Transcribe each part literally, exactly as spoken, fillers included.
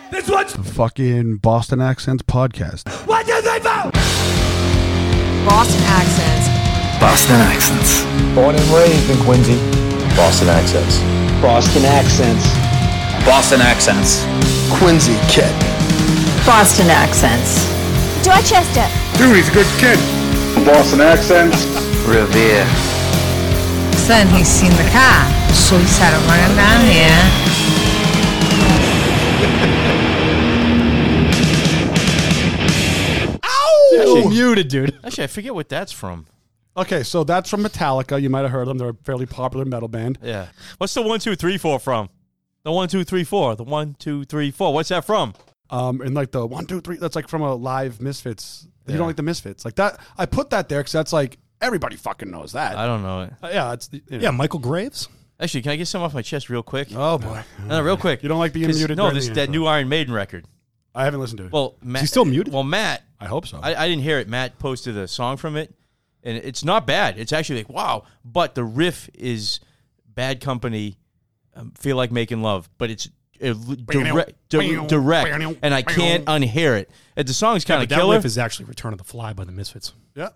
This one's the fucking Boston Accents podcast. one, two, three, four. Boston Accents. Boston Accents. Born and raised in Quincy. Boston Accents. Boston Accents. Boston Accents. Quincy Kid. Boston Accents. Dorchester. Dude, he's a good kid. Boston Accents. Revere. Son, he's seen the car, so he started running down here. Actually, muted, dude. Actually, I forget what that's from. Okay, so that's from Metallica. You might have heard them. They're a fairly popular metal band. Yeah. What's the one, two, three, four from? The one, two, three, four. The one, two, three, four. What's that from? Um, and like the one, two, three, that's like from a live Misfits. Yeah. You don't like the Misfits. Like that, I put that there because that's like, everybody fucking knows that. I don't know it. Uh, yeah, it's, you know. Yeah, Michael Graves. Actually, can I get some off my chest real quick? Oh, boy. No, real quick. You don't like being 'Cause- muted? No, during this the that intro. new Iron Maiden record. I haven't listened to it. Well, Matt, he still muted? Well, Matt, I hope so. I, I didn't hear it. Matt posted a song from it, and it's not bad. It's actually like, wow. But the riff is Bad Company, um, Feel Like Making Love. But it's uh, direct, di- direct, and I can't unhear it. And the song's kind of That killer. riff is actually Return of the Fly by the Misfits. yeah.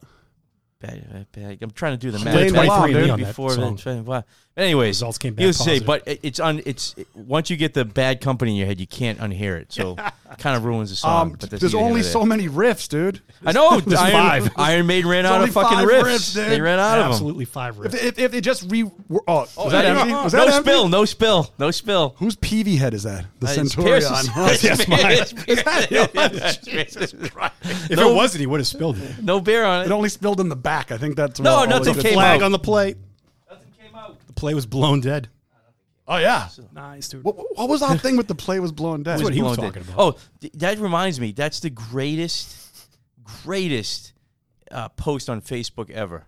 Bad, bad. I'm trying to do the Playing math. twenty-three and me on that before song. the, wow. Anyways, Results came back he was to say, positive. but it- it's on. It's once you get the Bad Company in your head, you can't unhear it. So it kind of ruins the song. Um, but that's there's neither here only nor so there. many riffs, dude. I know. There's Iron, five. Iron Maiden ran There's out only of fucking five riffs. riffs, dude. They ran out of them. Absolutely five riffs. If, if, if they just re... Oh, Oh, was that yeah, empty? no, Was no that empty? spill. No spill. No spill. Whose P V head is that? The Uh, it's Centurion. Pierce's. Oh, yes, mine. It's Pierce's. If No- it wasn't, he would have spilled it. No beer on It it. only spilled in the back. I think that's... No, all nothing it is. came Flag out. on the plate. Nothing came out. The play was blown dead. Oh, yeah. Nice, dude. What, what was our thing with the play was blown dead? That's what he was Blown talking dead. about. Oh, th- that reminds me. That's the greatest, greatest uh, post on Facebook ever.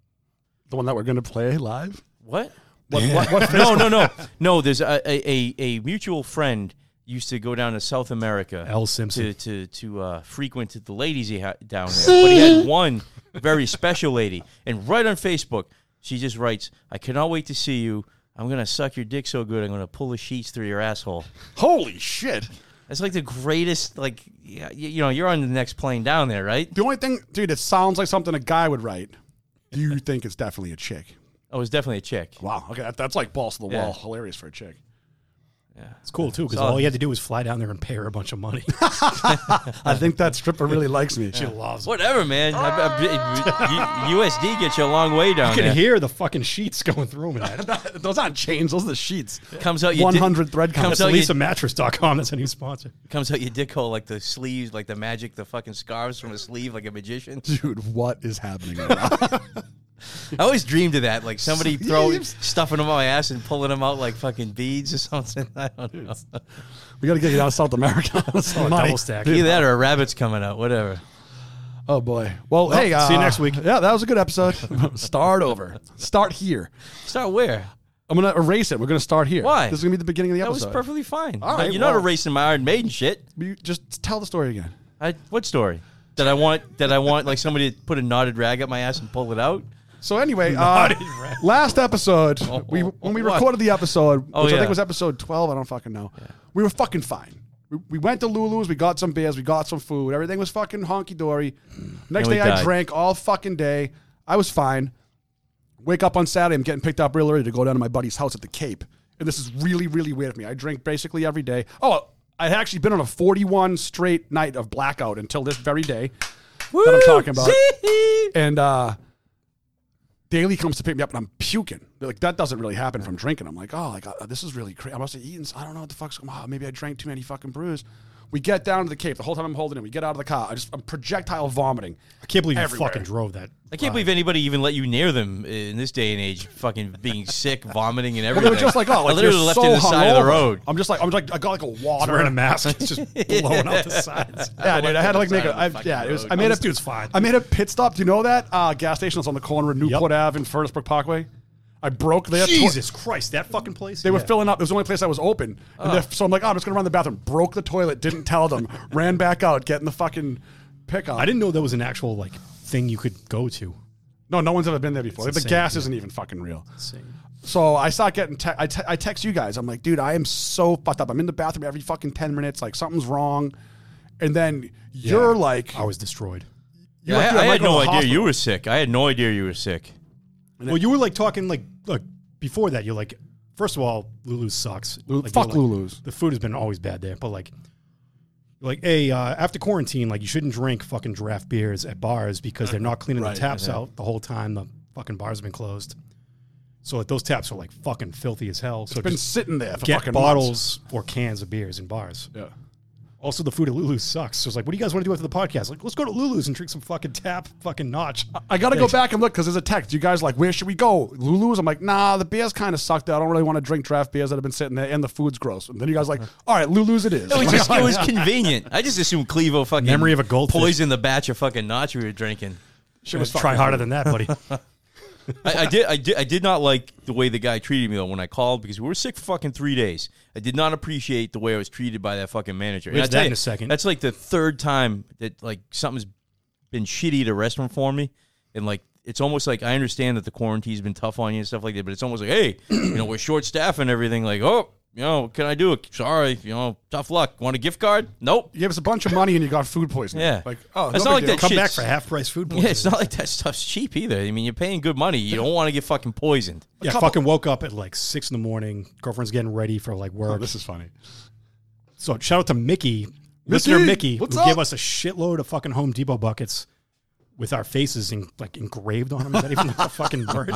The one that we're going to play live? What? What, what, what no, no, no, no. There's a, a, a, a mutual friend used to go down to South America. L. Simpson. to to to uh, frequent the ladies he had down there. But he had one very special lady, and right on Facebook, she just writes, "I cannot wait to see you. I'm gonna suck your dick so good, I'm gonna pull the sheets through your asshole." Holy shit. That's like the greatest. Like, yeah, you, you know, you're on the next plane down there, right? The only thing, dude, it sounds like something a guy would write. Do you think it's definitely a chick? Oh, it was definitely a chick. Wow. Okay, that, that's like balls to the Yeah. wall. Hilarious for a chick. Yeah, It's cool, too, because So- all he had to do was fly down there and pay her a bunch of money. I think that stripper really likes me. She loves it. whatever, man. I, I, U S D gets you a long way down You can there. hear the fucking sheets going through them. Those aren't chains. Those are the sheets. Comes out your one dick- hundred thread comes counts. out your- Lisa Mattress dot com. That's a new sponsor. Comes out your dick hole like the sleeves, like the magic, the fucking scarves from a sleeve, like a magician. Dude, what is happening right now? I always dreamed of that, like somebody throwing, Sleeves? stuffing them on my ass and pulling them out like fucking beads or something. I don't know. We got to get you out of South America. Oh, double stack. Either that or a rabbit's coming out, whatever. Oh, boy. Well, Well, hey. Uh, see you next week. Yeah, that was a good episode. Start over. Start here. Start where? I'm going to erase it. We're going to start here. Why? This is going to be the beginning of the That was episode. perfectly fine. All But right, you're not well- erasing my Iron Maiden shit. You just tell the story again. I, what story? Did I want? Did I want like somebody to put a knotted rag up my ass and pull it out? So anyway, uh, last episode, Oh, we when we what? recorded the episode, Oh, which I yeah. think was episode twelve, I don't fucking know. We were fucking fine. We, we went to Lulu's, we got some beers, we got some food. Everything was fucking honky-dory. Next And we day, I died. drank all fucking day. I was fine. Wake up on Saturday, I'm getting picked up real early to go down to my buddy's house at the Cape. And this is really, really weird for me. I drink basically every day. Oh, I had actually been on a forty-one straight night of blackout until this very day that I'm talking about. And uh, Daly comes to pick me up, and I'm puking. They're like, that doesn't really happen from drinking. I'm like, oh, like uh, this is really crazy. I must have eaten. I don't know what the fuck's going on. Oh, maybe I drank too many fucking brews. We get down to the Cape. The whole time I'm holding it, we get out of the car. I just I'm projectile vomiting. I can't believe you Everywhere. fucking drove that. I can't believe anybody even let you near them in this day and age. Fucking being sick, vomiting, and Well, everything. they were just like, oh, I like literally you're left so in the side of the hungover. road. I'm just like, I'm like, I got like a He's water. wearing a mask. It's just blowing out the sides. Yeah, dude, I had to like make Side a, of the I, fucking yeah, it was, road. I made Oh, a, this dude's fine. I made a pit stop. Do you know that uh, gas station that's on the corner of Newport Yep. Ave and Furnace Brook Parkway? I broke there. Jesus Christ, that fucking place. They were Yeah. filling up. It was the only place that was open. And they're- so I'm like, oh, I'm just going to run to the bathroom. Broke the toilet, didn't tell them. Ran back out, getting the fucking pickup. I didn't know there was an actual like thing you could go to. No, no one's ever been there before. It's the insane, gas yeah. isn't even fucking real. Insane. So I start getting, te- I, te- I text you guys. I'm like, dude, I am so fucked up. I'm in the bathroom every fucking ten minutes. Like something's wrong. And then you're Yeah. like, I was destroyed. you're like, I, dude, I might had go to no the idea hospital. you were sick. I had no idea you were sick. Well, you were like talking like, look, before that, you're like, first of all, Lulu's sucks. Lulu- Like, fuck you're like, Lulu's. The food has been always bad there, but like, you're like, hey, uh, after quarantine, like you shouldn't drink fucking draft beers at bars because they're not cleaning Right, the taps yeah. out the whole time the fucking bars have been closed. So like those taps are like fucking filthy as hell. So It's been just sitting there for get fucking bottles or cans of beers in bars. months. Yeah. Also, the food at Lulu's sucks. So it's like, what do you guys want to do after the podcast? Like, let's go to Lulu's and drink some fucking tap fucking notch. I got to go back and look because there's a text. You guys are like, where should we go? Lulu's? I'm like, nah, the beers kind of sucked. I don't really want to drink draft beers that have been sitting there and the food's gross. And then you guys are like, all right, Lulu's it is. It was just it was convenient. I just assumed Clevo fucking Memory of a goldfish. poisoned the batch of fucking notch we were drinking. Shit was try harder than that, buddy. I, I did I did I did not like the way the guy treated me though when I called because we were sick for fucking three days. I did not appreciate the way I was treated by that fucking manager. We'll And get I'll to that tell in you, a second. That's like the third time that like something's been shitty at a restaurant for me, and like it's almost like I understand that the quarantine's been tough on you and stuff like that, but it's almost like, hey, you know, we're short staffed and everything. Like, oh, you know, what can I do? Sorry, you know, tough luck. Want a gift card? Nope. You gave us a bunch of money and you got food poisoning. Yeah. Like, oh, It's no not big like deal. that Come shit's- back for half price food. Yeah, it's not like that stuff's cheap either. I mean, you're paying good money. You don't want to get fucking poisoned. Yeah, couple- fucking woke up at like six in the morning. Girlfriend's getting ready for like work. Oh, this is funny. So shout out to Mickey, listener Mickey, what's who up? gave us a shitload of fucking Home Depot buckets with our faces in, like engraved on them. Is that even like a fucking bird?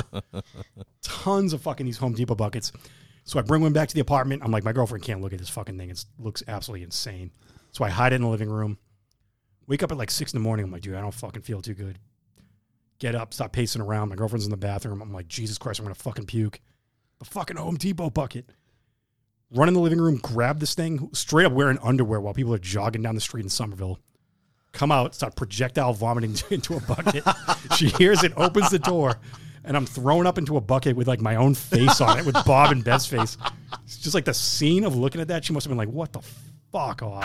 Tons of fucking these Home Depot buckets. So I bring one back to the apartment. I'm like, my girlfriend can't look at this fucking thing. It looks absolutely insane. So I hide it in the living room. Wake up at like six in the morning. I'm like, dude, I don't fucking feel too good. Get up, stop pacing around. My girlfriend's in the bathroom. I'm like, Jesus Christ, I'm going to fucking puke. The fucking Home Depot bucket. Run in the living room, grab this thing, straight up wearing underwear while people are jogging down the street in Somerville. Come out, start projectile vomiting into a bucket. She hears it, opens the door, and I'm thrown up into a bucket with like my own face on it, with Bob and Bev's face. It's just like the scene of looking at that. She must have been like, what the fuck off?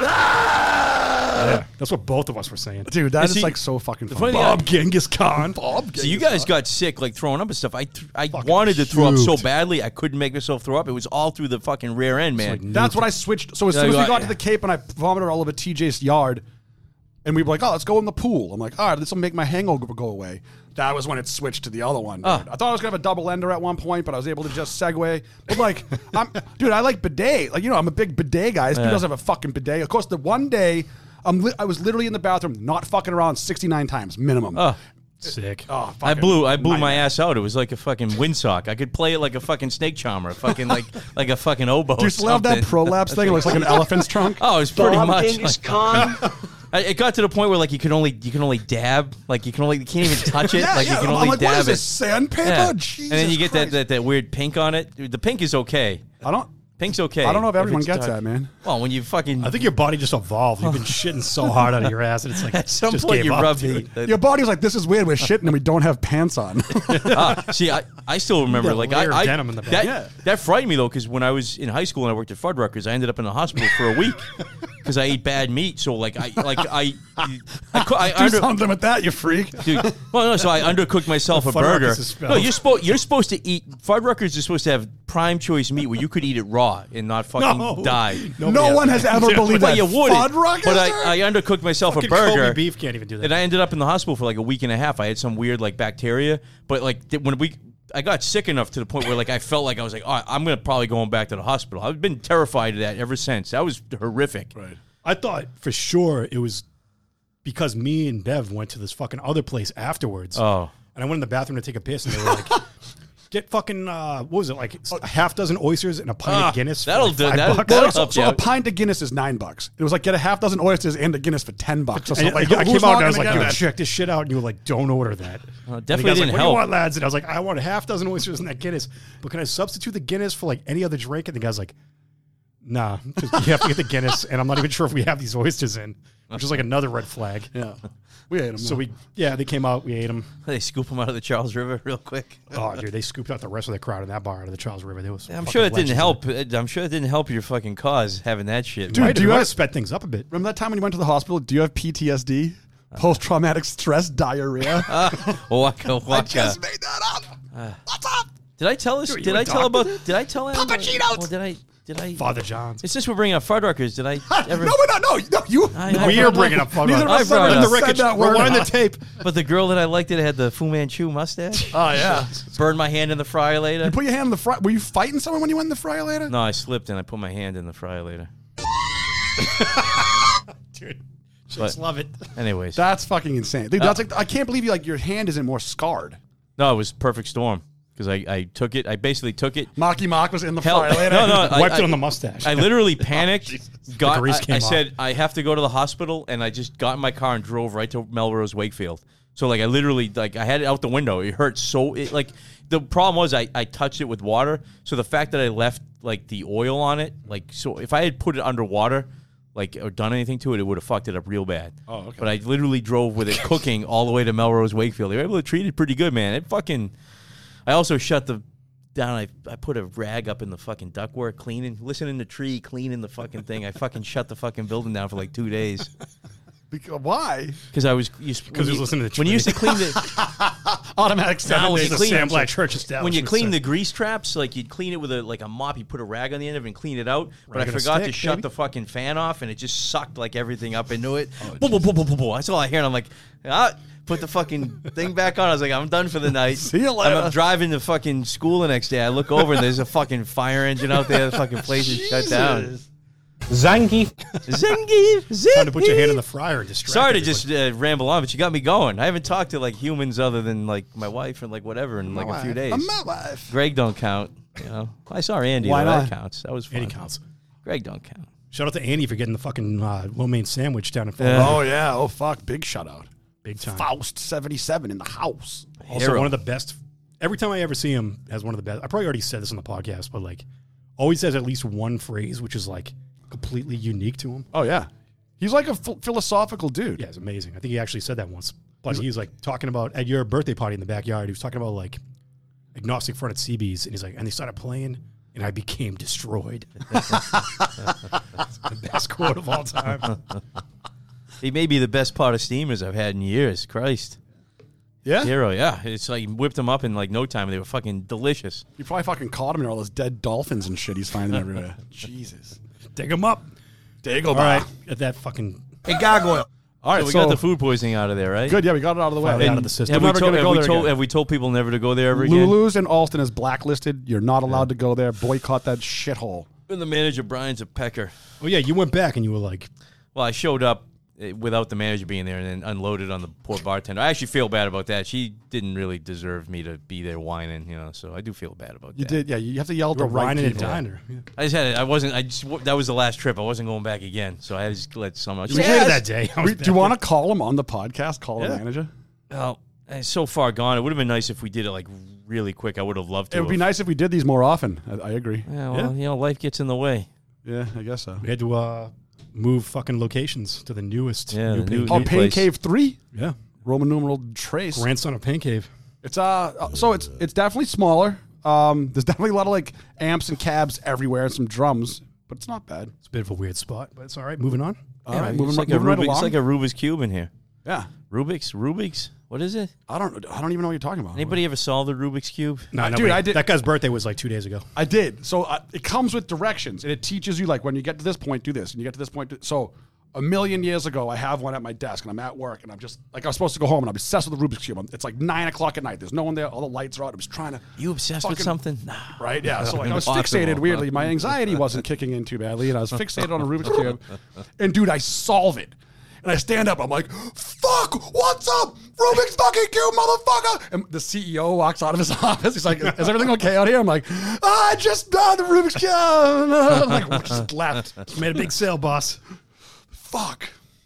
Yeah, that's what both of us were saying. Dude, that You is see, like so fucking the funny. funny Bob Genghis Khan. Bob So you guys got sick, like throwing up and stuff. I th- I Fucking wanted to throw up so puked. badly, I couldn't make myself throw up. It was all through the fucking rear end, man. like That's what I switched. So as soon Yeah, as we you got got- to the Cape and I vomited all over T J's yard, and we were like, oh, let's go in the pool. I'm like, all right, this will make my hangover go away. That was when it switched to the other one. Dude. Oh. I thought I was going to have a double ender at one point, but I was able to just segue. But like, I'm, dude, I like bidet. Like, you know, I'm a big bidet guy. This dude doesn't have a fucking bidet. Of course, the one day, I'm li- I was literally in the bathroom, not fucking around sixty-nine times minimum. Oh. Sick. Oh, I fucking blew I blew my nightmare. ass out. It was like a fucking windsock. I could play it like a fucking snake charmer, fucking like like a fucking oboe. Do you still have that something. prolapse thing? It looks like an elephant's trunk. Oh, it's pretty Bob much. Genghis like- Khan. I- it got to the point where like you can only you can only dab, like you can only you can't even touch it, Yeah, like yeah. you can I'm only like, dab what is it. this, sandpaper? Yeah. Jesus And then you get that, Christ. that that weird pink on it. Dude, the pink is okay. I don't. Pink's okay. I don't know if everyone it's gets dark. that, man. Well, when you fucking I think your body just evolved. You've been shitting so hard out of your ass, and it's like at some just point gave you up, rub dude. the, the Your body's like, this is weird. We're shitting and we don't have pants on. Ah, see, I, I still remember That like layer I, of I denim in the back. that Yeah. that frightened me though because when I was in high school and I worked at Fuddruckers, I ended up in the hospital for a week because I ate bad meat. So like I like I I, cou- I Do under, something with that, you freak. dude. Well, no, so I undercooked myself a Fuddruckers burger. is spelled. No, you're supposed you're supposed to eat Fuddruckers is supposed to have prime choice meat where you could eat it raw and not fucking No. die. Nobody No has one that. has ever Yeah, believed Well, that. you wouldn't. Fuddruckers, But sir? I, I undercooked myself a Fucking burger. Kobe beef can't even do that. And I ended up in the hospital for like a week and a half. I had some weird like bacteria, but like th- when we, I got sick enough to the point where like I felt like I was like, all right, I'm gonna probably going back to the hospital. I've been terrified of that ever since. That was horrific. Right. I thought for sure it was because me and Bev went to this fucking other place afterwards. Oh, And I went in the bathroom to take a piss, and they were like, get fucking, uh, what was it, like a half dozen oysters and a pint Ah, of Guinness? that'll for do- like five that'll- bucks? that'll So, help so you a out. pint of Guinness is nine bucks. It was like get a half dozen oysters and a Guinness for ten bucks. So And like, I, I who's came out not and I was gonna like, get yo, that? check this shit out. And you were like, don't order that. Well, it And definitely the guy's didn't like, what help. do you want, lads? And I was like, I want a half dozen oysters and that Guinness. But can I substitute the Guinness for like any other drink? And the guy's like, nah, just, you have to get the Guinness. And I'm not even sure if we have these oysters in, which is like another red flag. Yeah, we ate them. So we, yeah, they came out, we ate them. They scoop them out of the Charles River real quick. Oh, dude, they scooped out the rest of the crowd in that bar out of the Charles River. There was I'm fucking sure it didn't legends in help. I'm sure it didn't help your fucking cause having that shit. Dude, Right, do do you you want have- to sped things up a bit? remember that time when you went to the hospital? Do you have P T S D, post traumatic stress diarrhea? Waka, waka. I just made that up. What's up? Did I tell this? Dude, you Did a I tell doctor? about? Did I tell him? Papa Cheetos! Well, did I? Did I? Father John's. It's since we're bringing up Fuddruckers. Did I ever? No, we're not. No, no, you. I- I We brought are it bringing up. up Fuddruckers. Neither of I us brought ever it up. the said wreckage. that word. Rewind the tape. But the girl that I liked it had the Fu Manchu mustache. Oh yeah. Burned my hand in the fryer later. You put your hand in the fry. Were you fighting someone when you went in the fryer later? No, I slipped and I put my hand in the fryer later. Dude, just love it. Anyways, That's fucking insane, dude. That's like I can't believe you like your hand isn't more scarred. no, it was perfect storm because I, I took it. I basically took it. Mocky Mock was in the Hell, fryer later. no, no, I, Wiped I, it on the mustache. I literally panicked. got. The grease I, came I off. said I have to go to the hospital, and I just got in my car and drove right to Melrose Wakefield. So like I literally like I had it out the window. It hurt so it like the problem was I, I touched it with water. So the fact that I left like the oil on it, like so if I had put it underwater, like or done anything to it, it would have fucked it up real bad. Oh, okay. But I literally drove with it cooking all the way to Melrose Wakefield. They were able to treat it pretty good, man. It fucking. I also shut the down. I I put a rag up in the fucking ductwork, cleaning, listening to Tree, cleaning the fucking thing. I fucking shut the fucking building down for like two days. Because, why? Because I was because he was listening to when you Tree. used to clean the Automatic seven when days you of clean Sam them, Black Church establishment. when you clean the said. grease traps, like you'd clean it with a like a mop, you put a rag on the end of it and clean it out. But Rag I and a forgot to stick, shut baby. the fucking fan off, and it just sucked like everything up into it. Boom, boom, boom, boom, boom, boom. That's all I hear, and I'm like, ah. Put the fucking thing back on. I was like, I'm done for the night. See you later. I'm driving to fucking school the next day. I look over and there's a fucking fire engine out there. The fucking place is shut down. Zangief. Zingy, zingy. Time to put your hand in the fryer and distract Sorry to everybody. just uh, ramble on, but you got me going. I haven't talked to like humans other than like my wife and like whatever in like a few days. My wife. Greg don't count. You know, I saw Andy. Why though. not? That counts. That was fun. Andy counts. Greg don't count. Shout out to Andy for getting the fucking uh, lo mein sandwich down in Yeah. Florida. Oh yeah. Oh fuck. Big shutout. Big time. Faust seventy-seven in the house. Also, Hero. one of the best. Every time I ever see him, has one of the best. I probably already said this on the podcast, but like, always has at least one phrase which is like completely unique to him. Oh yeah. He's like a ph- philosophical dude. Yeah, it's amazing. I think he actually said that once. But he was like talking about at your birthday party in the backyard. He was talking about like agnostic front at C B's, and he's like, and they started playing, and I became destroyed. It's the best quote of all time. He may be the best pot of steamers I've had in years. Christ. Yeah. Hero, yeah. It's like whipped them up in like no time. They were fucking delicious. You probably fucking caught him in all those dead dolphins and shit he's finding everywhere. Jesus. Dig him up. Dago. All right, at that fucking Hey, gargoyle. All right, So we so got the food poisoning out of there, right? good. Yeah, we got it out of the way. Finally out And of the system. Have We're we, never told, gonna have, go we there told, again. have we told people never to go there ever again? Lulu's in Alston is blacklisted. You're not allowed to go there. Boycott that shithole. And the manager, Brian's a pecker. Oh yeah, you went back and you were like, Well, I showed up uh, without the manager being there and then unloaded on the poor bartender. I actually feel bad about that. She didn't really deserve me to be there whining, you know, so I do feel bad about You that. did, yeah. You have to yell at you the were right whining and people. dining her. Yeah. I just had it. I wasn't, I just, that was the last trip. I wasn't going back again. So I just let someone. You hated that day. I was We- Do you back want to call him on the podcast? Call the Yeah. manager. Well, it's so far gone. It would have been nice if we did it like really quick. I would have loved to. It would be have. nice if we did these more often. I, I agree. Yeah, well, Yeah. you know, life gets in the way. Yeah, I guess so. We had to uh, move fucking locations to the newest. Yeah, new the Pain new- Oh, Cave. Pain place. Cave three, Yeah, Roman numeral trace. grandson of Pain Cave. It's uh, so it's it's definitely smaller. Um, there's definitely a lot of like amps and cabs everywhere and some drums, but it's not bad. It's a bit of a weird spot, but it's all right. Moving on. All Yeah, right, it's moving, like right, a moving right Rubik's, along. it's like a Rubik's cube in here. yeah, Rubik's, Rubik's. What is it? I don't I don't even know what you're talking about. Anybody ever solved the Rubik's cube? No, Uh, no, dude, wait. I did- That guy's birthday was like two days ago. I did. So uh, it comes with directions, and it teaches you like when you get to this point, do this, and you get to this point. Do, so a million years ago, I have one at my desk, and I'm at work, and I'm just like I was supposed to go home, and I'm obsessed with the Rubik's cube. I'm- It's like nine o'clock at night. There's no one there. All the lights are out. I'm just trying to. You obsessed with Fucking- something? Nah. Right? Yeah. So like, I was Impossible, fixated huh? weirdly. My anxiety wasn't kicking in too badly, and I was fixated on a Rubik's cube. And dude, I solve it. And I stand up. I'm like, "Fuck! What's up, Rubik's fucking cube, motherfucker!" And the C E O walks out of his office. He's like, "Is everything okay out here?" I'm like, "Ah, "I just done the Rubik's cube." I'm like, just left. Made a big sale, boss. Fuck.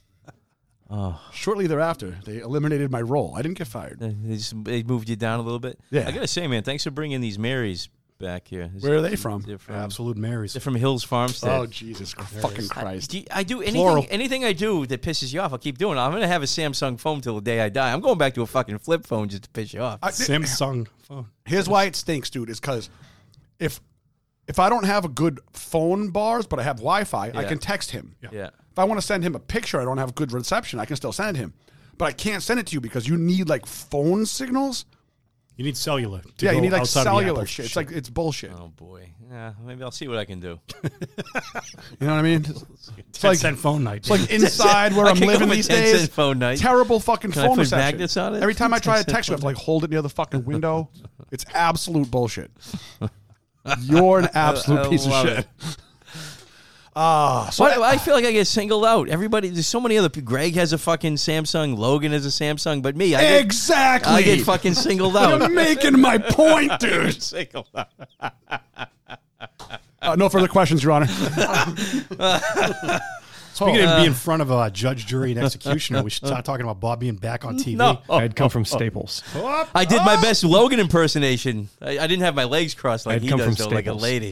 Shortly thereafter, they eliminated my role. I didn't get fired. They, just, they moved you down a little bit? Yeah. I got to say, man, thanks for bringing these Marys back here. Where are they from? They're from, Absolute Marys. they're from Hills Farmstead. Oh Jesus fucking Christ! Do you- I do anything Plural. anything I do that pisses you off, I'll keep doing it. I'm going to have a Samsung phone till the day I die. I'm going back to a fucking flip phone just to piss you off. I- Samsung phone. Here's why it stinks, dude. Is because if if I don't have a good phone bars, but I have Wi-Fi, I Yeah. can text him. yeah. If I want to send him a picture, I don't have good reception. I can still send it him, but I can't send it to you because you need like phone signals. You need cellular. To Yeah, go you need like outside of the cellular Apple shit. It's like it's bullshit. Oh boy. Yeah, maybe I'll see what I can do. You know what I mean? It's ten like cent phone night. it's like inside where I I'm can go living with these ten days. cent phone night. Terrible fucking Can I phone put reception. magnets on it? Every time I try to ten text you, I have to cent like hold it near the fucking window. It's absolute bullshit. You're an absolute I- I piece of love shit. it. Ah, so But I feel like I get singled out. Everybody, there's so many other people. Greg has a fucking Samsung. Logan has a Samsung. But me, I get, exactly. I get fucking singled out. You're making my point, dude. Singled out. Uh, no further questions, Your Honor. Speaking of being in front of a judge, jury, and executioner, we should start talking about Bob being back on T V. No. I'd come from Staples. I did my best Logan impersonation. I, I didn't have my legs crossed like I'd he come does, from though, like a Staples. lady.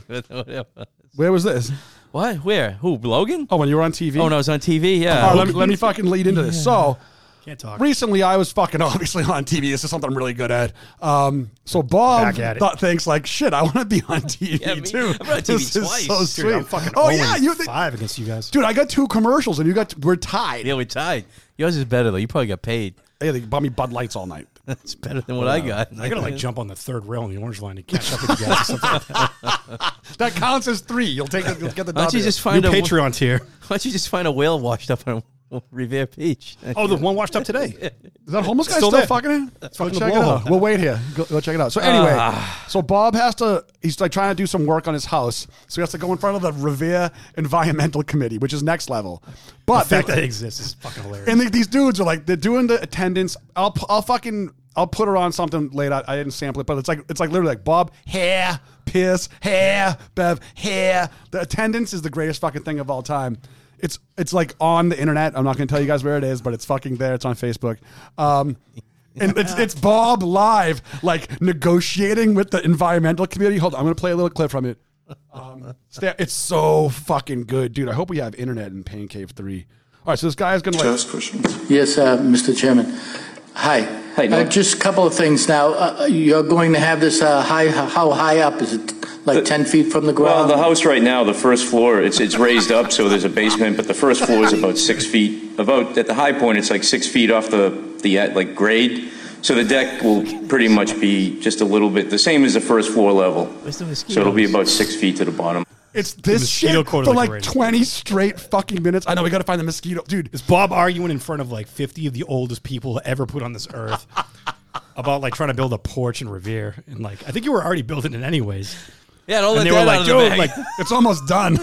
Where was this? What? Where? Who? Logan? Oh, when you were on T V? Oh, no, I was on T V. Yeah. All right, let, me, let me fucking lead into this. So, Can't talk. recently I was fucking obviously on T V. This is something I'm really good at. Um, so Bob Back at it. thought thinks like, shit, I want to be on T V Yeah, me- too. I've been on T V This is twice. so Dude, sweet. I'm fucking oh oh yeah, you think, five against you guys. dude? I got two commercials and you got we're tied. Yeah, we tied. Yours is better, though. You probably got paid. Hey, they bought me Bud Lights all night. That's better than what I got. I gotta like jump on the third rail in the orange line to catch up with you guys. Or something like that. That counts as three. You'll take it. You'll get the Why don't you W. just find New a Patreon tier. Why don't you just find a whale washed up on Revere Beach? Oh, the one washed up today. Is that homeless guy Still still, there. fucking it? fucking Go the check it blowhole. out. We'll wait here. Go, go check it out. So anyway, Ah. so Bob has to. He's like trying to do some work on his house, so he has to go in front of the Revere Environmental Committee, which is next level. But The fact they- that it exists is fucking hilarious. and the, these dudes are like they're doing the attendance. I'll pu- I'll fucking I'll put her on something later. I didn't sample it, but it's like it's like literally like Bob hair, Pierce hair, Bev hair. The attendance is the greatest fucking thing of all time. It's it's like on the internet. I'm not going to tell you guys where it is, but it's fucking there. It's on Facebook. Um, and it's it's Bob live, like negotiating with the environmental community. Hold on, I'm going to play a little clip from it. Um, sta- it's so fucking good, dude. I hope we have internet in Pain Cave three. All right, so this guy is going to like. Yes, uh, Mister Chairman. Hi. Hi, uh, Norm. just a couple of things now. Uh, you're going to have this uh, high. How high up is it? Like ten feet from the Well, ground? the house right now, the first floor, it's it's raised up, so there's a basement, but the first floor is about six feet. About at the high point, it's like six feet off the the uh, like grade. So the deck will pretty much be just a little bit the same as the first floor level. Where's the So it'll be about six feet to the bottom. It's this mosquito shit coat for is like like a radio. twenty straight fucking minutes. I know we got to find the mosquito, dude. Is Bob arguing in front of like fifty of the oldest people ever put on this earth about like trying to build a porch in Revere? And like, I think you were already building it anyways. Yeah, don't And let they were that like, out of the dude, bag. like, It's almost done.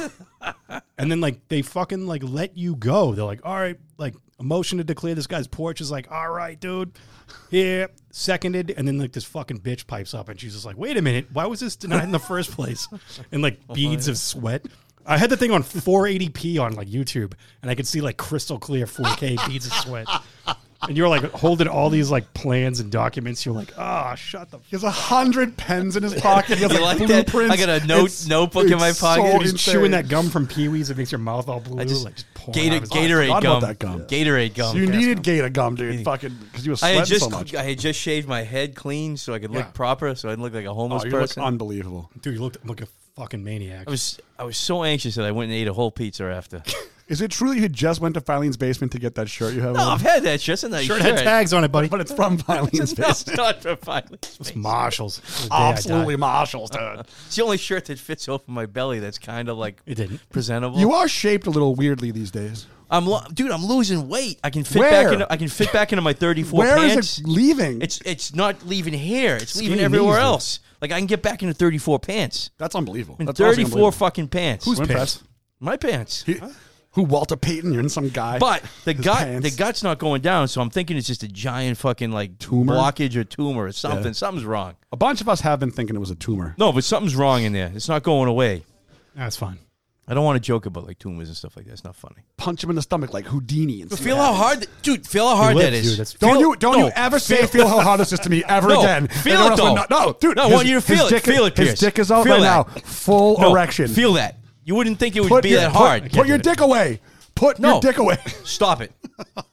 and then like they fucking like let you go. They're like, all right, like a motion to declare this guy's porch is like, all right, dude, here, seconded. And then like this fucking bitch pipes up and she's just like, wait a minute, why was this denied in the first place? And like beads of sweat. I had the thing on four eighty p on like YouTube, and I could see like crystal clear four K beads of sweat. And you're like holding all these like plans and documents. You're like, ah, oh, shut the. He has a hundred pens in his pocket. He has You like, like that? blueprints. I got a note- It's- notebook in my it's pocket. So He's insane. chewing that gum from Pee Wee's. It makes your mouth all blue. I just, like just pouring Gator, out of his- Gatorade forgot gum. about that gum. Gatorade gum. You needed Gator gum, dude. Fucking because you were I sweating had just so much. I had just shaved my head clean so I could look Yeah. proper, so I didn't look like a homeless Oh, you look person. unbelievable. Dude, you looked like a fucking maniac. I was I was so anxious that I went and ate a whole pizza after. Is it true that you just went to Filene's basement to get that shirt you have No, on? I've had that shirt. It's a nice Shirt shirt. had tags on it, buddy. But it's from Filene's No, it's basement. not for finally. It's Marshalls. It was the day I Absolutely died. Marshalls, dude. It's the only shirt that fits over my belly that's kind of like It didn't. presentable. You are shaped a little weirdly these days. I'm lo- dude. I'm losing weight. I can fit Where? back. Into, I can fit back into my thirty-four Where is pants. it leaving? It's it's not leaving here. It's leaving Skinny everywhere knees, dude. else. Like I can get back into thirty-four pants. That's unbelievable. In That's honestly thirty-four unbelievable. fucking pants. Whose Swim pants? pants. My pants. He- Who Walter Payton? You're in some guy. But the His gut, pants. the gut's not going down. So I'm thinking it's just a giant fucking like Tumor? blockage or tumor or something. Yeah. Something's wrong. A bunch of us have been thinking it was a tumor. No, but something's wrong in there. It's not going away. That's fine. I don't want to joke about like tumors and stuff like that. It's not funny. Punch him in the stomach like Houdini. And see Feel what how happens. hard, dude. Feel how hard lived, that is. dude. That's- Don't Feel- you don't no, you ever say feel how hard this is to me ever No, again? feel Everyone it, else though. would know- No, dude. No, I his- want you to his feel it. dick is- Feel it, His Pierce. dick is out Feel right that. now. Full No, erection. Feel that. You wouldn't think it would Put be your, that put- hard. Put, your dick away. Put No. your dick away. Stop it.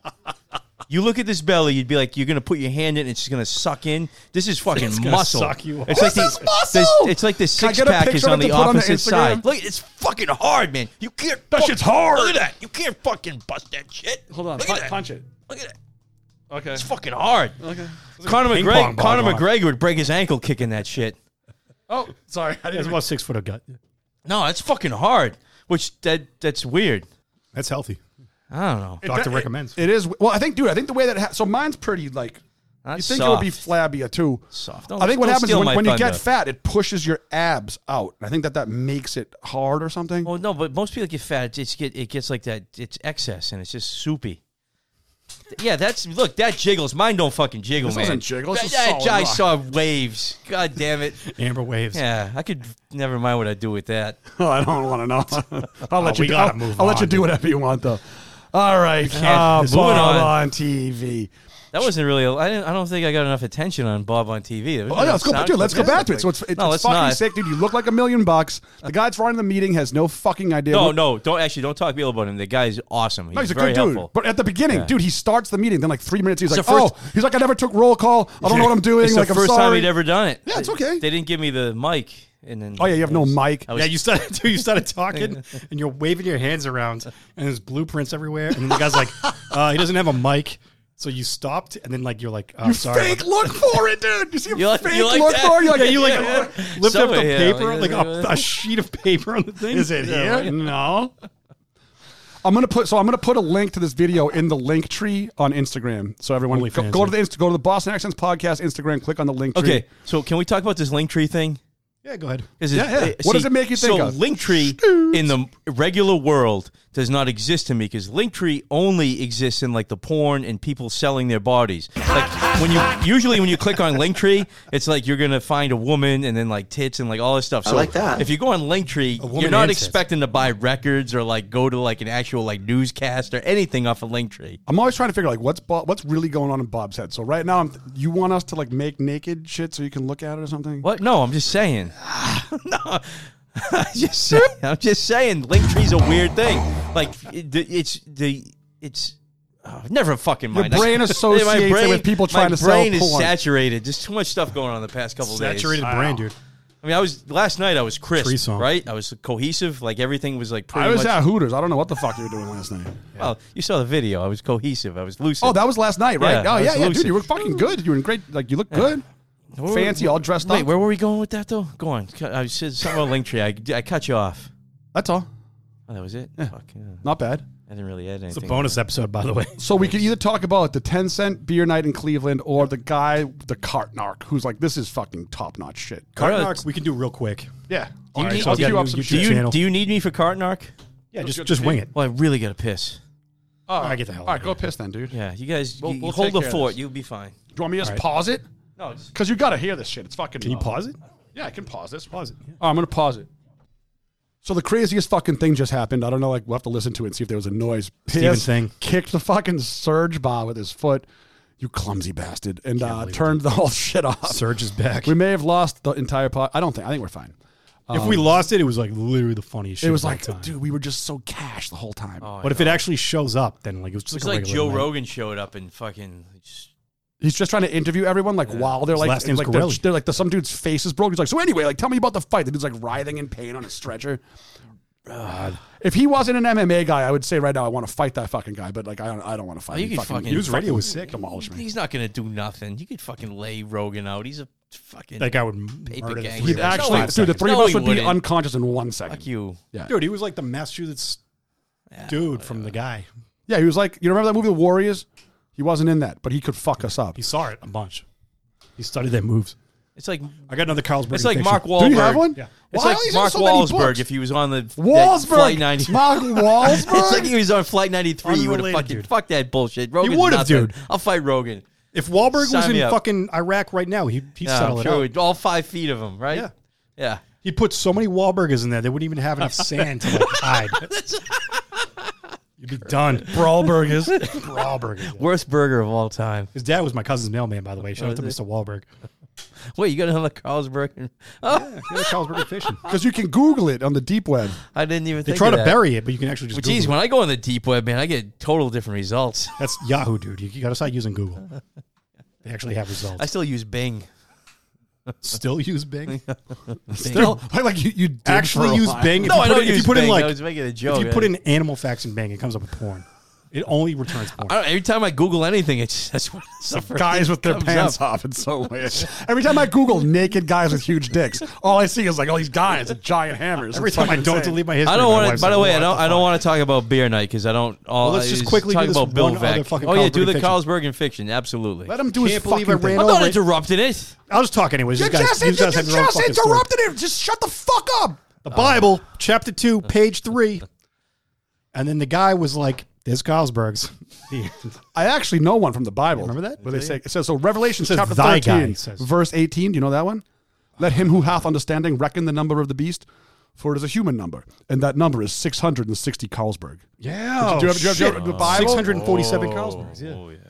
You look at this belly, you'd be like, you're gonna put your hand in, and it's just gonna suck in. This is fucking It's gonna muscle. suck you It's off. like This the, is muscle! this- It's like the Can I six get a pack is picture on of it the to put on the opposite Instagram? side. Look, it's fucking hard, man. You can't. That fuck- shit's hard. Look at that. You can't fucking bust that shit. Hold on. Look Punch, at that. punch it. Look at that. Okay. It's fucking hard. Okay. Conor Ping McGregor, pong ball Conor going on. McGregor would break his ankle kicking that shit. Oh, sorry. I He has didn't about six foot of gut. No, it's fucking hard. Which that that's weird. That's healthy. I don't know. Doctor it- recommends. It is. Well, I think, dude, I think the way that it ha- so mine's pretty like. That's you think it would be soft. flabbier too? Soft. Don't- I think what don't happens is steal when, my when you get thunder. fat, it pushes your abs out. I think that that makes it hard or something. Well, no, but most people get fat. It just get it gets like that. It's excess and it's just soupy. Yeah, that's look. That jiggles. Mine don't fucking jiggle, This man. doesn't jiggle, it's That- just that- solid I rock. saw waves. God damn it. Amber waves. Yeah, I could never mind what I do with that. Oh, I don't want to know. I'll let Oh, you. we do- gotta I'll, move I'll let on, you do dude. whatever you want, though. All right, can't. uh, Moving Bob on. on T V. That wasn't really. I didn't. I don't think I got enough attention on Bob on T V. There was Oh, yeah, let's go, enough dude. Let's go sound back to it. clips. So it's, it's, no, it's let's fucking not. sick, dude. You look like a million bucks. The guy that's running the meeting has no fucking idea. No, what- no, don't actually don't talk ill about him. The guy's awesome. He's, No, he's a very good dude. helpful. But at the beginning, Yeah. dude, he starts the meeting. Then like three minutes, he's It's like, the "Oh, first- he's like, I never took roll call. I don't know what I'm doing. It's like, the I'm first sorry." time he'd ever done it. Yeah, it's okay. They didn't give me the mic, and then Oh yeah, you have no mic. I was- Yeah, you started. Dude, you started talking, and you're waving your hands around, and there's blueprints everywhere. And then the guy's like, uh, "He doesn't have a mic." So you stopped, and then like you're like, oh, You sorry. fake look for it, dude. You see a You like- fake you like look that? for it? You're like, Yeah, you like Yeah. lift up Somewhere the here, paper, like- like a, a sheet of paper on the thing. Is it Yeah, here? right. No. I'm gonna put so I'm gonna put a link to this video in the link tree on Instagram. So everyone Holy go, fancy. go to the Insta, go to the Boston Accents podcast Instagram. Click on the link tree. Okay, so can we talk about this Linktree thing? Yeah, go ahead. Is Yeah, yeah. What does it make you think so of? Linktree in the regular world does not exist to me because Linktree only exists in like the porn and people selling their bodies. Like when you usually when you click on Linktree, it's like you're gonna find a woman and then like tits and like all this stuff. So I like that. if you go on Linktree, woman you're not and tits. expecting to buy records or like go to like an actual like newscast or anything off of Linktree. I'm always trying to figure like what's Bo- what's really going on in Bob's head. So right now, I'm, you want us to like make naked shit so you can look at it or something? What? No, I'm just saying. no, I'm just saying. I'm just saying. Linktree's a weird thing. Like it, the- it's the it's. Oh, never fucking Your mind. brain associates it with people trying my to sell brain is porn. saturated. Just too much stuff going on the past couple of days. Saturated brain, dude. I mean, I was last night. I was Tree crisp, song. right? I was cohesive. Like everything was like pretty I was much. at Hooters. I don't know what the fuck you were doing last night. Well, you saw the video. I was cohesive. I was lucid. Oh, that was last night, right? Yeah, oh I yeah, was yeah, lucid. dude, you were fucking good. You were in great. Like you look good, Where- fancy, all dressed Wait, up. where were we going with that though? Go on. I said something about Linktree. I, I cut you off. That's all. Oh, that was it. Fuck, yeah. Not bad. I didn't really add anything. It's a bonus episode, by the way. So we could either talk about the ten cent beer night in Cleveland or the guy, the cart narc, who's like, this is fucking top notch shit. Cart Alright. narc, we can do real quick. Yeah. Do you All need- I'll do you- queue up you- some you- shit. Do you channel. do you need me for Cart Narc? Yeah, Let's just get just the wing pee. it. Well, I really gotta piss. Oh, I get the hell All right, out go of piss then, dude. Yeah, you guys We'll- you, we'll hold take the care of fort. this. You'll be fine. Do you want me to just All right. pause it? No, just, Because you got to hear this shit. It's fucking. Can you uh, pause it? Yeah, I can pause this. Pause it. Yeah. Oh, I'm going to pause it. So the craziest fucking thing just happened. I don't know. Like we'll have to listen to it and see if there was a noise. Steven Piss thing. kicked the fucking surge bar with his foot. You clumsy bastard, and uh, believe it, turned the whole shit off. Surge is back. We may have lost the entire pod. I don't think. I think we're fine. If we lost it, it was like literally the funniest shit. It was of all like, time. dude, we were just so cash the whole time. oh, But if it actually shows up, then like it was just it's like, a like regular Joe night. Rogan showed up and fucking. Just, He's just trying to interview everyone, like while they're His like, last name's like they're, Gorelli. they're like the, some dude's face is broke. He's like, so anyway, like tell me about the fight. The dude's like writhing in pain on a stretcher. If he wasn't an M M A guy, I would say right now I want to fight that fucking guy. But like I don't, I don't want to fight. Oh, you him. could fucking- News radio was sick. Demolish me. he's not gonna do nothing. You could fucking lay Rogan out. He's a fucking. That guy would Paper murder the gangster. three He'd of us. actually, Five dude, the seconds. three No, of us he would be wouldn't. unconscious in one second. Fuck you. Yeah, Dude, he was like the Massachusetts dude from the guy. yeah. He was like, you remember that movie, The Warriors? He wasn't in that, but he could fuck us up. He saw it a bunch. He studied their moves. It's like I got another Carlsberg. it's like fiction. Mark Wahlberg. Do you have one? Yeah. It's Why like is there Mark so many Wahlberg books? if he was on the that Wahlberg, Flight ninety. Mark Wahlberg. It's like he was on Flight ninety-three. You would have Unrelated, fucking dude. fuck that bullshit. Rogan's would've, nothing. dude. I'll fight Rogan. If Wahlberg Sign was me in up. fucking Iraq right now, he'd, he'd Yeah, settle I'm it sure out. all five feet of him, right? Yeah. Yeah. He'd put so many Wahlburgers in there, they wouldn't even have enough sand to like hide. You'd be done. Brawl burgers. Wahlburgers. yeah. Worst burger of all time. His dad was my cousin's mailman, by the way. Shout Oh, out to is Mister Wahlberg. Wait, you got another Carlsberg? Oh, Yeah, he had a Carlsberg fishing. Because you can Google it on the deep web. I didn't even They think try of to that. bury it, but you can actually just Well, Google geez, it. when I go on the deep web, man, I get total different results. That's Yahoo, dude. You, you got to start using Google. They actually have results. I still use Bing. still use Bing. Still, like you, you did for Actually a use while. Bing. If No, you I put don't in, if use you put in Bing. like I was making a joke. if you put in animal facts in Bing, it comes up with porn. It only returns porn. I don't, every time I Google anything, it's that's what the first Guys thing with their comes pants up. off. It's so weird. Every time I Google naked guys with huge dicks, all I see is like all these guys with giant hammers. Every It's time I fucking don't insane. delete my history. I don't my want to. wife's By the like, way, I "What don't. the I don't fuck?" want to talk about beer night because I don't. All, Well, let's I just quickly talk do this about Bill one other Veck. fucking Oh yeah, do Carlsberg the fiction. Carlsberg and fiction. Absolutely. Let him do his Can't believe fucking I ran thing. I'm not over it. interrupting it. I'll just talk anyways. You You guys, just, you guys you have your own just fucking story. interrupted him. Just shut the fuck up. The Bible, chapter two, page three. And then the guy was like, there's Carlsberg's. I actually know one from the Bible. Remember that? Where they say it says so. Revelation says chapter thy guy, thirteen, it says. verse eighteen. Do you know that one? Let him who hath understanding reckon the number of the beast, for it is a human number, and that number is six hundred and sixty Carlsberg. Yeah. Do you have- do you have- do you have the Bible? six hundred forty-seven Carlsbergs. Yeah. Oh yeah.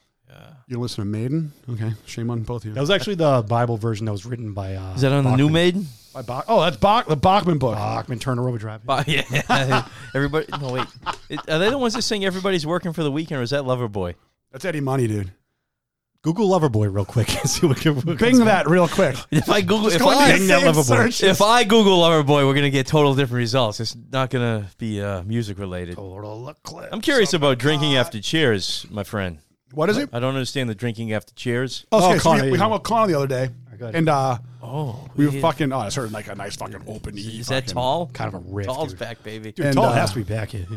You listen to Maiden? Okay, shame on both of you. That was actually the Bible version that was written by. Uh, Is that on the New Bachman. Maiden? By Bach- oh, that's Bach, the Bachman book. Bachman Turner Overdrive. Uh, yeah. Everybody. No wait. It, are they the ones that sing "Everybody's Working for the Weekend" or is that Loverboy? That's Eddie Money, dude. Google Loverboy real quick and see what, what Bing that real quick. If I Google, if go into I the same searches. if I Google Loverboy, we're gonna get total different results. It's not gonna be uh, music related. I'm curious about drinking after Cheers, my friend. What is it? I don't understand the drinking after Cheers. Oh, Oh, okay, so Connor, we, we yeah. hung with Connor the other day, got it. and uh, Oh, we were yeah. fucking. Oh, I heard like a nice fucking open. Is that tall? Kind of a riff. Tall's dude. back, baby. Dude, And, tall uh, has to be back here.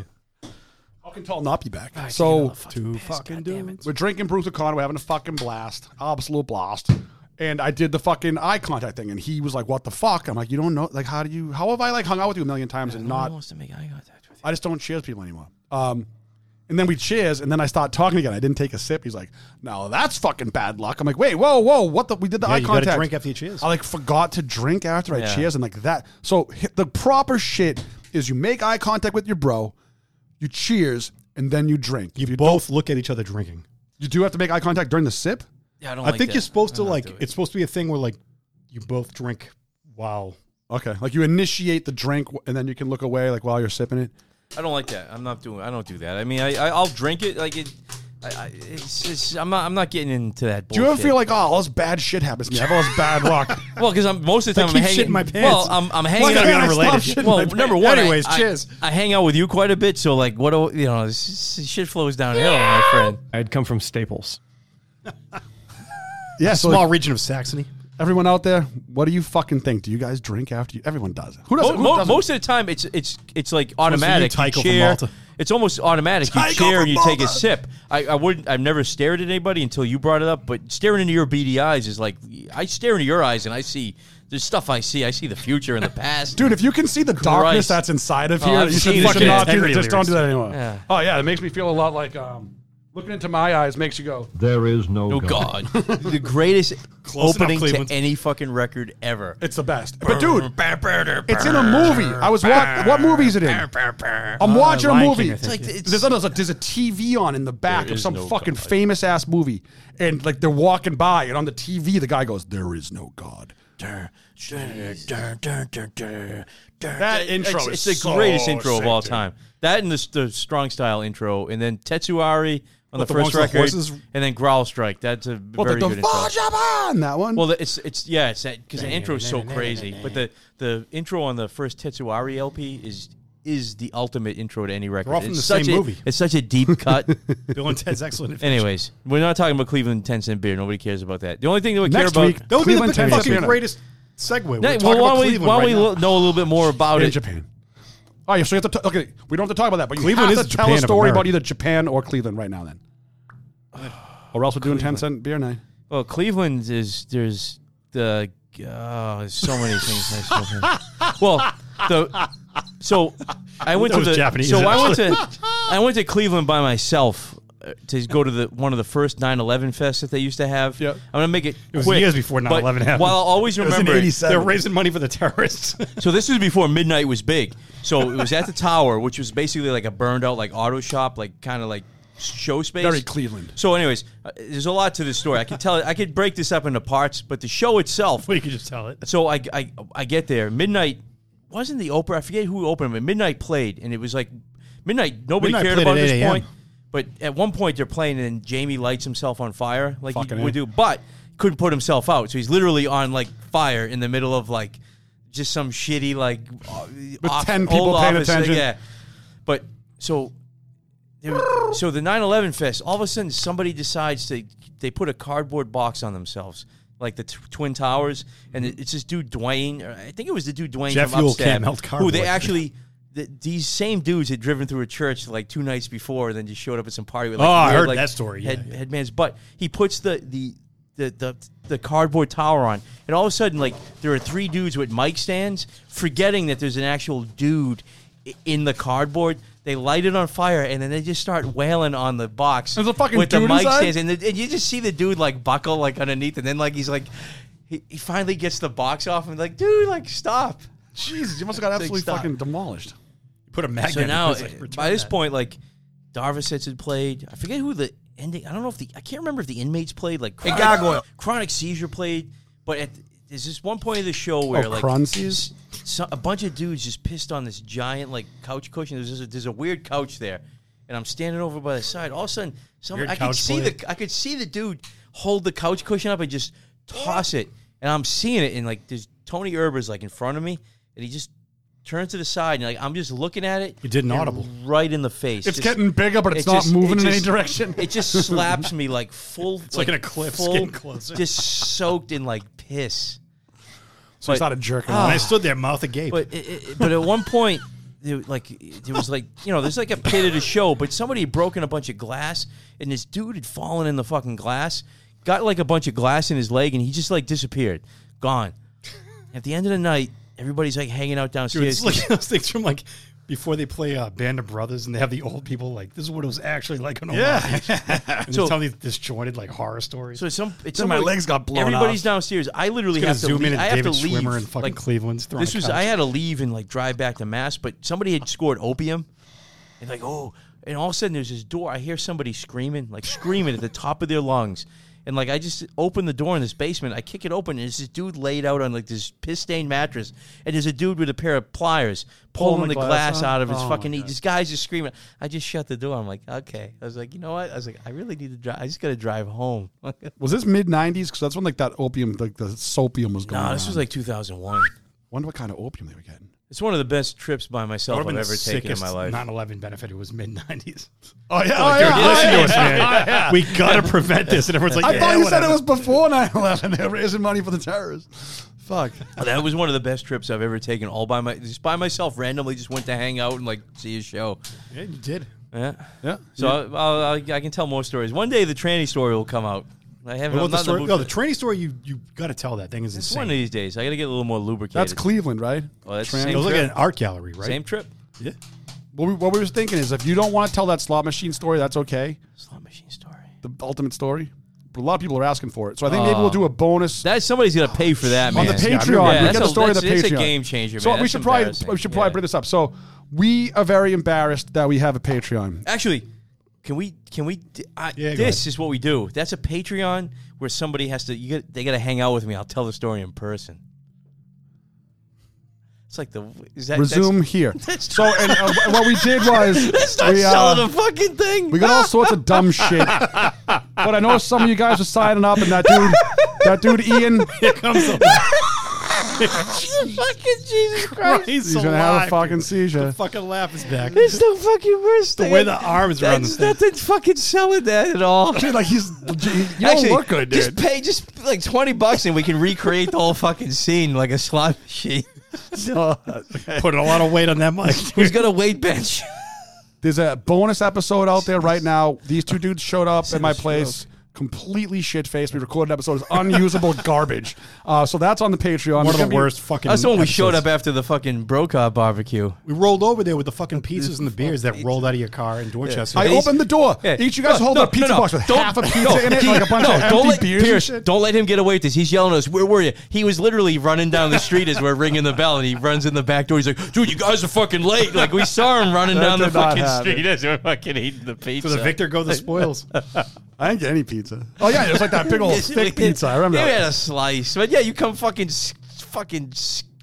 How can tall not be back? So Two fucking dudes. we're drinking brews with Connor. We're having a fucking blast, absolute blast. And I did the fucking eye contact thing, and he was like, "What the fuck?" I'm like, "You don't know? Like, how do you? How have I like hung out with you a million times and No one not? wants to make eye contact with you. I just don't cheers people anymore." Um, and then we cheers, and then I start talking again. I didn't take a sip. He's like, "No, that's fucking bad luck." I'm like, "Wait, whoa, whoa, what the? We did the Yeah, eye you gotta contact. drink after you cheers. I like forgot to drink after I Yeah. cheers, and like that. So hit the proper shit is you make eye contact with your bro, you cheers, and then you drink. You If you both look at each other drinking. You do have to make eye contact during the sip. Yeah, I don't. I like think that. you're supposed to I don't like. do it. It's supposed to be a thing where like you both drink while. Okay, like you initiate the drink, and then you can look away like while you're sipping it. I don't like that. I'm not doing. I don't do that. I mean, I, I I'll drink it like it. I, I it's, it's I'm not I'm not getting into that. Do you ever bullshit. feel like, oh, all this bad shit happens to me? I have all this bad luck. Well, because I'm most of the I time keep I'm hanging. shitting my pants. Well, I'm I'm hanging. Why gotta be out- unrelated? Stop shitting Well, my pants. number one. Anyways, I, cheers. I, I hang out with you quite a bit, so like, what do you know? This, this shit flows downhill, my friend. I'd come from Staples. Yeah, so Small like, region of Saxony. everyone out there, what do you fucking think? Do you guys drink after you? Everyone does it. Who doesn't? Mo- Who mo- doesn't? most of the time, it's it's it's like you, automatic. Tycho You from chair, Malta. it's almost automatic. You Tycho chair from and you take a Malta. sip. I, I wouldn't. I've never stared at anybody until you brought it up. But staring into your beady eyes is like I stare into your eyes and I see there's stuff I see. I see the future and the past. Dude, if you can see the darkness Christ. that's inside of Oh, here, I've you should seen fucking it. not do that. Integrity Just don't do that lyrics. anymore. Yeah. Oh yeah, it makes me feel a lot like um, looking into my eyes makes you go. There is no, Oh God, the greatest Close enough, opening to Cleveland. any fucking record ever. It's the best. But dude, it's in a movie. I was watching. What movie is it in? I'm watching a Lion movie. King, I It's think. like it's, There's a, there's a- there's a T V on in the back There of is some no fucking God. famous ass movie, and like they're walking by, and on the T V the guy goes, "There is no God." that intro it's, is it's the so greatest intro of sick, all dude. time. That and the, the strong style intro, and then Tetsuari on What, the the first ones with record, horses? and then Growl Strike. That's a Well, very the, good the intro. Japan, that one. Well, it's it's yeah, it's that because the intro is so crazy. But the the intro on the first Tetsuari L P is is the ultimate intro to any record. They're all from it's the such same a, movie. It's such a deep cut. Bill and Ted's Excellent. Anyways, we're not talking about Cleveland ten cent beer. Nobody cares about that. The only thing that we Next care week, about. That would be Cleveland the Ted's fucking Excellent. greatest segue. We're Yeah, talking well, why about don't we, Cleveland why don't right we now. lo- know a little bit more about in it? Japan. Oh yeah, so you have to t- okay. We don't have to talk about that, but you Cleveland have is to tell Japan a of story about America. either Japan or Cleveland right now. Then, or else we're doing ten cent beer night. Well, Cleveland is there's the oh, there's so many things. nice about it. Well, the so I went That to was the Japanese, so I went actually. to I went to Cleveland by myself uh, to go to the one of the first nine eleven fests that they used to have. Yep. I'm gonna make it. It was quick, years before but nine eleven happened. While I'll always was in remember, eighty-seven. They're raising money for the terrorists. so this was before midnight was big. So it was at the Tower, which was basically like a burned out like auto shop, like kind of like show space. Very Cleveland. So, anyways, uh, there's a lot to this story. I can tell. I could break this up into parts, but the show itself. Well, you could just tell it. So I, I I get there. Midnight wasn't the Oprah. I forget who opened, but Midnight played, and it was like midnight. Nobody Midnight cared played about at this eight a.m. point. But at one point they're playing, and then Jamie lights himself on fire, like Fucking he would A. do. But couldn't put himself out, so he's literally on like fire in the middle of like just some shitty like uh, With off- ten people old paying office, attention. Yeah, but so. There was, So the nine eleven Fest, all of a sudden somebody decides to, they put a cardboard box on themselves, like the t- Twin Towers, and it, it's this dude Dwayne, or I think it was the dude Dwayne Jet from fuel Upstab, can't melt who cardboard. they actually, the, these same dudes had driven through a church like two nights before, and then just showed up at some party with like, Oh, I weird, heard like, that story, yeah, head, yeah. headbands, but he puts the, the, the, the, the cardboard tower on, and all of a sudden, like, there are three dudes with mic stands, forgetting that there's an actual dude i- in the cardboard. They light it on fire, and then they just start wailing on the box. There's a fucking with the dude mic inside? stands, and, the, and you just see the dude like buckle like underneath, and then like he's like, he, he finally gets the box off, and like, dude, like stop. Jesus, you must have got Like, absolutely stop. fucking demolished. Put a magnet. So now, in it, like, return by this that. point, like Darvasets had played. I forget who the ending. I don't know if the I can't remember if the Inmates played. Like Chronic, Gargoyle. Chronic Seizure played, but at, there's this one point of the show where Oh, like Cronsies? s- so, a bunch of dudes just pissed on this giant like couch cushion. There's just a, there's a weird couch there, and I'm standing over by the side. All of a sudden, some Weird I could couch see play. the I could see the dude hold the couch cushion up and just toss it, and I'm seeing it, and like there's Tony Erber's like in front of me, and he just turns to the side, and like I'm just looking at it. You did an and audible. right in the face. It's Just- getting bigger, but it's it not just- moving it in any just- direction. It just slaps me like full. It's like in a cliff, full, getting closer. just soaked in like piss. So he started jerking And off. I stood there, mouth agape. But it, it, but at one point, there, like there was like you know there's like a pit of the show, but somebody had broken a bunch of glass, and this dude had fallen in the fucking glass, got like a bunch of glass in his leg, and he just like disappeared, gone. At the end of the night, everybody's like hanging out Dude, downstairs. it's like those things from like before they play uh, Band of Brothers and they have the old people like this is what it was actually like on Yeah. and So- they're telling these disjointed like horror stories. So some, it's Then my somebody- legs got blown Everybody's off. downstairs. I literally It's gonna have to zoom leave. in at I have David to leave. Schwimmer in fucking like, Cleveland's throwing This a was. couch. I had to leave and like drive back to Mass, but somebody had scored opium, and like oh, and all of a sudden there's this door. I hear somebody screaming, like screaming at the top of their lungs, and like I just open the door in this basement. I kick it open, and there's this dude laid out on like this piss stained mattress, and there's a dude with a pair of pliers pulling, Pulling the the glass, glass out of his out? Oh, fucking. my Eat. God. This guy's just screaming. I just shut the door. I'm like, okay. I was like, you know what? I was like, I really need to drive. I just got to drive home. Was this mid nineties? Because that's when like that opium, like the soapium was going No, on. this was like two thousand one. Wonder what kind of opium they were getting. It's one of the best trips by myself That I've would've been ever the taken in sickest my life. nine eleven benefit. It was mid nineties. Oh yeah, Like, dude, listen to us, man. We gotta prevent this. And everyone's like, I yeah, thought you whatever. said it was before nine eleven. They're raising money for the terrorists. Fuck. That was one of the best trips I've ever taken. All by my, just by myself, randomly, just went to hang out and like see a show. Yeah, you did. Yeah, Yeah. So I'll, I'll, I can tell more stories. One day the tranny story will come out. I haven't. What I'm about the not in story? mood No, for- the training story. You you got to tell that thing is It's insane. one of these days. I got to get a little more lubricated. That's Cleveland, right? Oh, that's Trans- same It was like trip. an art gallery, right? Same trip. Yeah. What we, what we was thinking is if you don't want to tell that slot machine story, that's okay. Slot machine story. The ultimate story. But a lot of people are asking for it. So I think maybe we'll do a bonus That someb's got to pay for that, on man. the Patreon. Yeah, we that's get a- the story of the that's- Patreon. It's a game changer, So man. we That's should probably embarrassing. we should probably Yeah. bring this up. So we are very embarrassed that we have a Patreon. Actually, can we? Can we? I, Yeah, go this ahead. is what we do. That's a Patreon where somebody has to. You get, they got to hang out with me. I'll tell the story in person. It's like the is that Resume here. So and uh, what we did was That's not we, uh, selling a fucking thing. we got all sorts of dumb shit. But I know some of you guys are signing up, and that dude, that dude Ian, Here comes the fucking Jesus Christ. He's he's gonna have a fucking seizure. The fucking laugh is back. There's no fucking worse The thing. way the arms around the That's thing. nothing fucking selling that at all. Dude, like he's you don't Actually, look good, just dude. pay just like twenty bucks and we can recreate the whole fucking scene like a slot machine. Putting a lot of weight on that mic. Who's got a weight bench? There's a bonus episode out there right now. These two dudes showed up at my place. Completely shit faced. We recorded an episode. It's unusable garbage. Uh, so that's on the Patreon. One There's of gonna the be- worst fucking. That's when we showed episodes. up after the fucking Brokaw barbecue. We rolled over there with the fucking pizzas and the beers that rolled out of your car in Dorchester. I opened the door. Yeah. Each of you guys No, hold no, a pizza no, no. box with Don't- half a pizza no, in it, he- like a bunch no, of don't empty let, beers. Pierce, and shit. don't let him get away with this. He's yelling at us. Where were you? He was literally running down the street as we're ringing the bell, and he runs in the back door. He's like, "Dude, you guys are fucking late." Like we saw him running That down the did not fucking happen. street as we're fucking eating the pizza. So the victor go the spoils. I didn't get any pizza. Oh yeah, it was like that big old thick pizza. I remember You that. had a slice, but yeah, you come fucking, s- fucking s-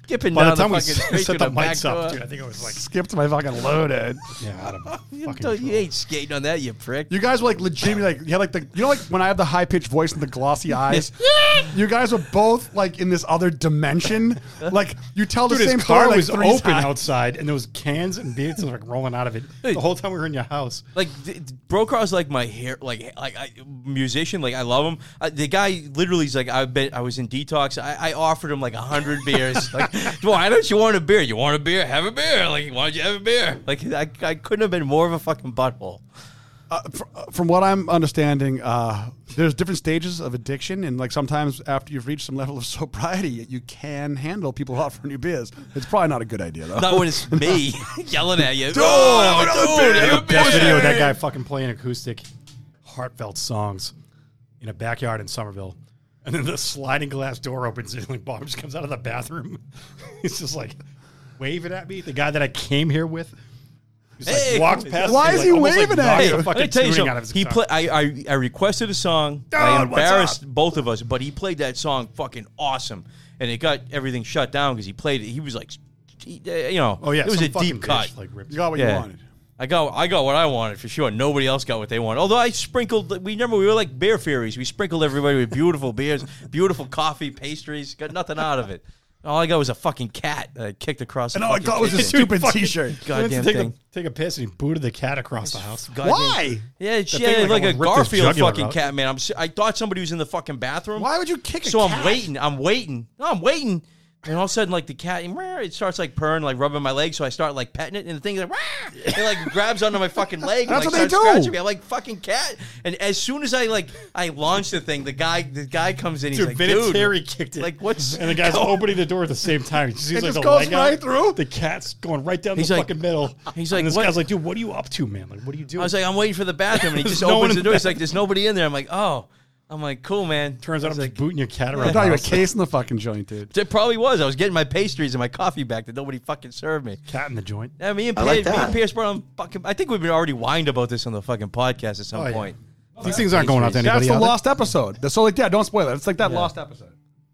skipping By down the time the we fucking street set to the the back mics up, door. dude, I think it was like, Skipped my fucking loaded. yeah, out of You, fucking don't- you control. ain't skating on that, you prick. You guys were like legitimately like you had like the you know like when I have the high pitched voice and the glossy eyes. You guys were both like in this other dimension. Like you tell the Dude, same his car story like was three open times. outside, and there was cans and beers like rolling out of it the whole time we were in your house. Like th- Brokar's like my hair, like like I, musician. Like I love him. I, the guy literally is like I bet I was in detox. I, I offered him like a hundred beers. Like, why don't you want a beer? You want a beer? Have a beer. Like, why don't you have a beer? Like I, I couldn't have been more of a fucking butthole. Uh, fr- from what I'm understanding, uh, there's different stages of addiction, and like sometimes after you've reached some level of sobriety, you can handle people offering you beers. It's probably not a good idea though. Not when it's me yelling at you. Dude, oh, another dude, beer. have a beer. Best video of that guy fucking playing acoustic, heartfelt songs in a backyard in Somerville. And then the sliding glass door opens and like Bob just comes out of the bathroom. He's just like waving at me. The guy that I came here with. Just Hey, like walks past why me, is like, he almost, like, waving at knocks you? the Let fucking me tell you tuning something. out of his He guitar. play. I, I I requested a song. Dude, I what's embarrassed up? both of us, but he played that song fucking awesome, and it got everything shut down because he played it. He was like, he, uh, you know, Oh yeah, it was some a fucking deep cut. bitch, like ripped You got what you Yeah. wanted. I got I got what I wanted for sure. Nobody else got what they wanted. Although I sprinkled, we remember we were like beer fairies. We sprinkled everybody with beautiful beers, beautiful coffee, pastries. Got nothing out of it. All I got was a fucking cat that I kicked across. And the all I fucking got was a table. stupid fucking- T-shirt. He went to goddamn take thing. a, take a piss and he booted the cat across the house. Goddamn- Why? Yeah, she thing, had like, like a almost ripped his Garfield jugular fucking out. cat, man. I'm. s- I thought somebody was in the fucking bathroom. Why would you kick a So cat? I'm waiting. I'm waiting. No, I'm waiting. And all of a sudden, like the cat, it starts like purring, like rubbing my leg. So I start like petting it, and the thing's like, Rah! It like grabs onto my fucking leg. And, That's like, what they starts do. scratching me. I'm like fucking cat. And as soon as I like I launch the thing, the guy the guy comes in. He's Dude, like, dude, Vinatieri kicked it. like what's And the guy's opening the door at the same time. He sees It like just the goes leg out. right through? The cat's going right down He's the like- fucking middle. he's like, and this what- guy's like, dude, what are you up to, man? Like, what are you doing? I was like, I'm waiting for the bathroom, and he There's just no one opens in the door. the He's like, there's nobody in there. I'm like, oh. I'm like, cool, man. Turns out I I'm was just like, booting your cat I around. thought the you were house. casing the fucking joint, dude. it probably was. I was getting my pastries and my coffee back that nobody fucking served me. Cat in the joint. Yeah, me and, I Pierce, like me that. and Pierce brought on fucking. I think we've been already whined about this on the fucking podcast at some Oh, yeah. point. These things aren't going out to anybody. That's the out there. lost episode. So like, yeah, don't spoil it. It's like that lost episode.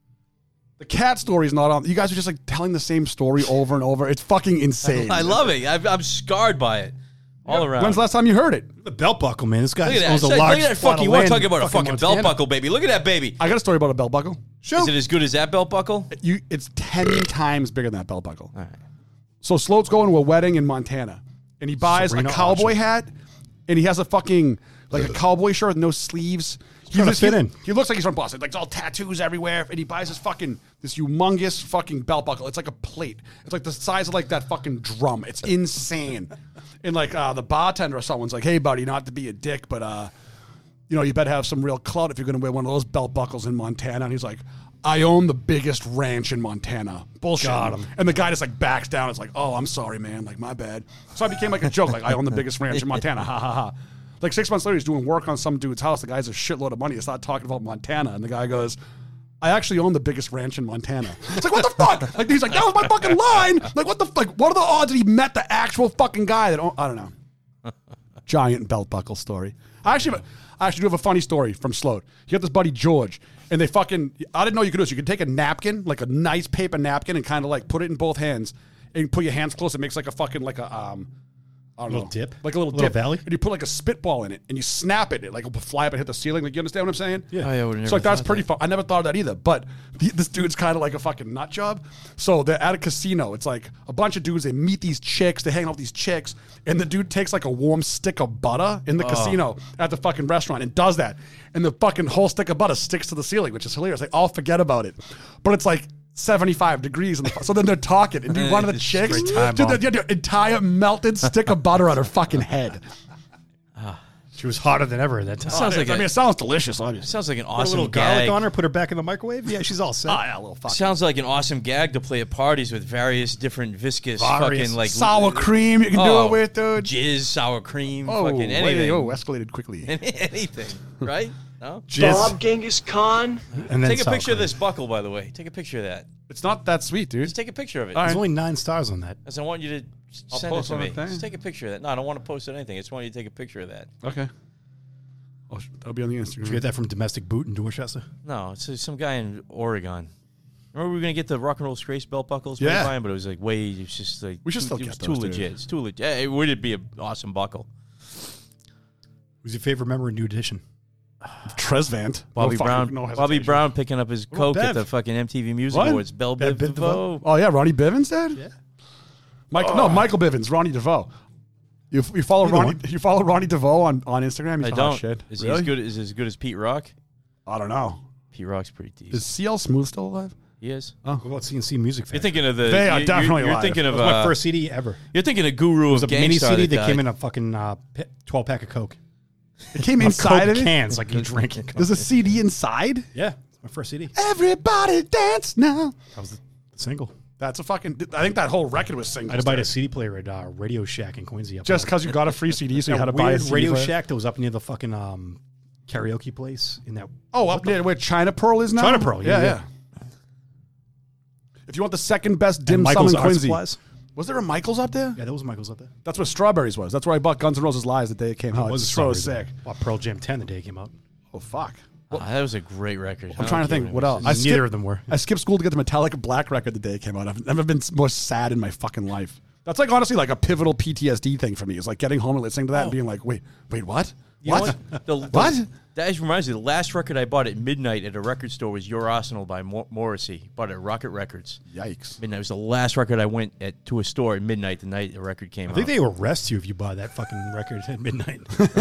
The cat story's not on. You guys are just like telling the same story over and over. It's fucking insane. I love it. I've, I'm scarred by it all around. When's the last time you heard it? The belt buckle, man. This guy Look at that. owns a Say- large Look at that plot fucking. of You want to land talk about a in fucking Montana. belt buckle, baby? Look at that baby. I got a story about a belt buckle. Is it as good as that belt buckle? You, it's ten times bigger than that belt buckle. So Sloat's going to a wedding in Montana, and he buys Sabrina a cowboy Archer. hat, and he has a fucking like a cowboy shirt with no sleeves. He trying to looks- fit he- in. He looks like he's from Boston. Like it's all tattoos everywhere, and he buys this fucking this humongous fucking belt buckle. It's like a plate. It's like the size of like that fucking drum. It's insane. And like uh, the bartender or someone's like, "Hey, buddy, not to be a dick, but uh, you know, you better have some real clout if you're going to wear one of those belt buckles in Montana." And he's like, "I own the biggest ranch in Montana." Bullshit. Got him. And the guy just like backs down. It's like, "Oh, I'm sorry, man. Like, my bad." So I became like a joke. Like, I own the biggest ranch in Montana. Ha ha ha. Like six months later, he's doing work on some dude's house. The guy's a shitload of money. He started talking about Montana. And the guy goes, "I actually own the biggest ranch in Montana." It's like, what the fuck? Like, he's like, "That was my fucking line." Like, what the like? What are the odds that he met the actual fucking guy that own, I don't know. Giant belt buckle story. I actually, I actually do have a funny story from Sloat. He got this buddy George, and they fucking. I didn't know you could do this. You could take a napkin, like a nice paper napkin, and kind of like put it in both hands, and put your hands close. It makes like a fucking like a um. I don't Little know. dip? Like a little, Little dip. valley? And you put like a spitball in it and you snap it. It like will fly up and hit the ceiling. Like, you understand what I'm saying? Yeah. Oh, yeah, I would've never So like that's thought pretty that. fun. I never thought of that either. But the, this dude's kind of like a fucking nut job. So they're at a casino. It's like a bunch of dudes. They meet these chicks. They hang out with these chicks. And the dude takes like a warm stick of butter in the casino at the fucking restaurant and does that. And the fucking whole stick of butter sticks to the ceiling, which is hilarious. They all forget about it. But it's like seventy-five degrees. In the, so then they're talking. And dude, one of the It's a chicks, great time dude, bomb. the, the entire melted stick of butter on her fucking head. She was hotter than ever at that time. Sounds like I a- mean, it sounds delicious, obviously. Sounds like an Put a awesome little garlic gag. on her, put her back in the microwave. Yeah, she's all set. Oh, yeah, a little fucking Sounds like an awesome gag to play at parties with various different viscous Various. fucking like sour cream you can oh, do it with, dude. Jizz, sour cream, Oh, fucking wait, anything. oh, escalated quickly. anything, right? No? Jizz. Genghis Khan. And then Take a sour picture of cream. this buckle, by the way. Take a picture of that. It's not that sweet, dude. Just take a picture of it. All right. There's only nine stars on that. As I want you to I'll send it post to on me. the thing. Just take a picture of that. No, I don't want to post anything. I just want you to take a picture of that. Okay. Oh, that'll be on the Did you Instagram. get that from Domestic Boot in Dorchester? No, it's uh, some guy in Oregon. Remember we were gonna get the rock and roll disgrace belt buckles, we Yeah. were buying, but it was like way. It's just like We should too, still it get was those, too dude. legit. It's too legit. Yeah, it would be an awesome buckle. Who's your favorite member of New Edition? Trezvant. Bobby No fucking- Brown. no Bobby hesitation. Brown picking up his What coke about at the Bev? fucking M T V Music What? Awards. Bell Bev Biv DeVoe. Oh yeah, Ronnie Bivens did. Yeah. Mike, no, Michael Bivens, Ronnie DeVoe. You, you follow Either Ronnie? one. You follow Ronnie DeVoe on, on Instagram? He's I hot don't. shit. Is he Really? as good? Is he as good as Pete Rock? I don't know. Pete Rock's pretty decent. Is C L Smooth still alive? He is. Oh, What about C N C Music Factory? You're thinking of the. They are you- definitely You're, you're alive. thinking of That was my uh, first C D ever. You're thinking of Guru It was of a mini Gangstar C D that that came died. in a fucking uh, pe- twelve pack of Coke. it came A inside Coke of it. cans like you drink it. There's a C D inside. Yeah, it's my first C D. Everybody dance now. That was the, the single. That's a fucking. I think that whole record was I singles. had to buy dude. a C D player at uh, Radio Shack in Quincy. Up Just there. because you got a free C D, so you That had to buy a weird C D Radio player. Shack that was up near the fucking um, karaoke place in that. Oh, up near where China Pearl is now. China Pearl, yeah, yeah, yeah. If you want the second best and dim sum Michael's in Art Quincy, Supplies. was there a Michael's up there? Yeah, that was Michael's up there. That's where Strawberries was. That's where I bought Guns N' Roses Lies the day it came out. It was It's a so Strawberry sick. Day. Bought Pearl Jam ten the day it came out. Oh fuck. Ah, that was a great record. I I'm don't trying to care think it what was. else. I Neither skipped, of them were. I skipped school to get the Metallica Black record the day it came out. I've never been more sad in my fucking life. That's like honestly like a pivotal P T S D thing for me. It's like getting home and listening to that and being like, wait, wait, what? You know What? what? The, What? the- that just reminds me. The last record I bought at midnight at a record store was Your Arsenal by Mor- Morrissey. Bought it at Rocket Records. Yikes. Midnight was the last record I went at to a store at midnight the night the record came I out. think they arrest you if you buy that fucking record at midnight.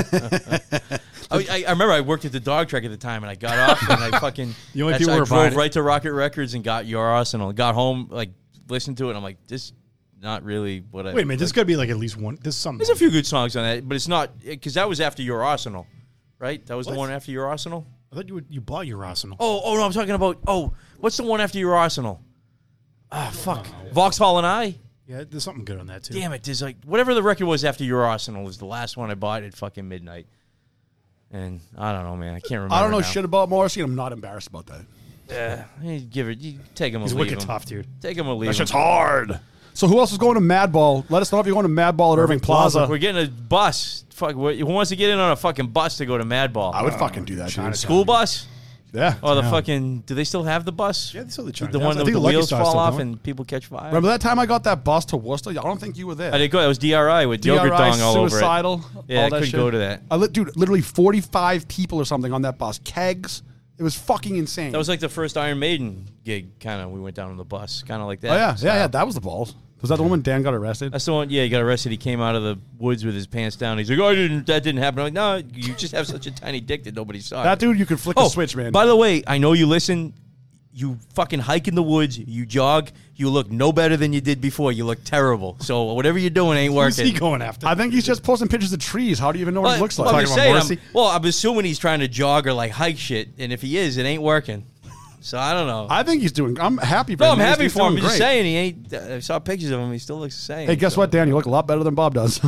I, I, I remember I worked at the dog track at the time, and I got off and I fucking. The only that's- people I who were drove buying it- right to Rocket Records and got Your Arsenal. Got home, like listened to it, and I'm like, this not really what I. Wait a minute, there's like, got to be like at least one. There's something. There's a few good songs on that, but it's not because that was after Your Arsenal, right? That was What? the one after Your Arsenal. I thought you would, you bought your Arsenal. Oh, oh no, I'm talking about. Oh, what's the one after Your Arsenal? Ah, fuck. Vauxhall and I. Yeah, there's something good on that too. Damn it! There's like whatever the record was after Your Arsenal was the last one I bought at fucking midnight. And I don't know, man. I can't remember. I don't know now. shit about Morrissey, and I'm not embarrassed about that. Yeah, you give it. You take him or He's leave wicked him. tough, dude. Take him or leave That shit's him. hard. So who else is going to Madball? Let us know if you're going to Madball at Irving Plaza. We're getting a bus. Fuck, who wants to get in on a fucking bus to go to Madball? I would fucking do that, dude. School bus? Yeah. Or the Yeah. fucking? Do they still have the bus? Yeah, they still the The Chinatown. one I that think the Lucky wheels Star's fall still off going. and people catch fire. Remember that time I got that bus to Worcester? I don't think you were there. I didn't go. That was D R I with yogurt D R I, dong all over it. suicidal. Yeah, all I that couldn't shit. go to that. I li- dude, literally forty-five people or something on that bus. Kegs. It was fucking insane. That was like the first Iron Maiden gig. Kind of, we went down on the bus, kind of like that. oh yeah, So- yeah, yeah. That was the balls. Was that the one when Dan got arrested? That's the one. Yeah, he got arrested. He came out of the woods with his pants down. He's like, "Oh, I didn't. That didn't happen." I'm like, "No, you just have such a tiny dick that nobody saw." That dude, you could flick oh, a switch, man. By the way, I know you listen. You fucking hike in the woods. You jog. You look no better than you did before. You look terrible. So whatever you're doing ain't Who's working. he going after? I think he's just posting pictures of trees. How do you even know what Well, he looks well, like? I'm Talking just about saying, Morrissey? I'm- well, I'm assuming he's trying to jog or like hike shit. And if he is, it ain't working. So I don't know. I think he's doing. I'm happy for no, him. I'm He's- happy he's for him. I'm doing just great. saying he ain't. I saw pictures of him. He still looks the same. Hey, guess so. what, Dan? You look a lot better than Bob does.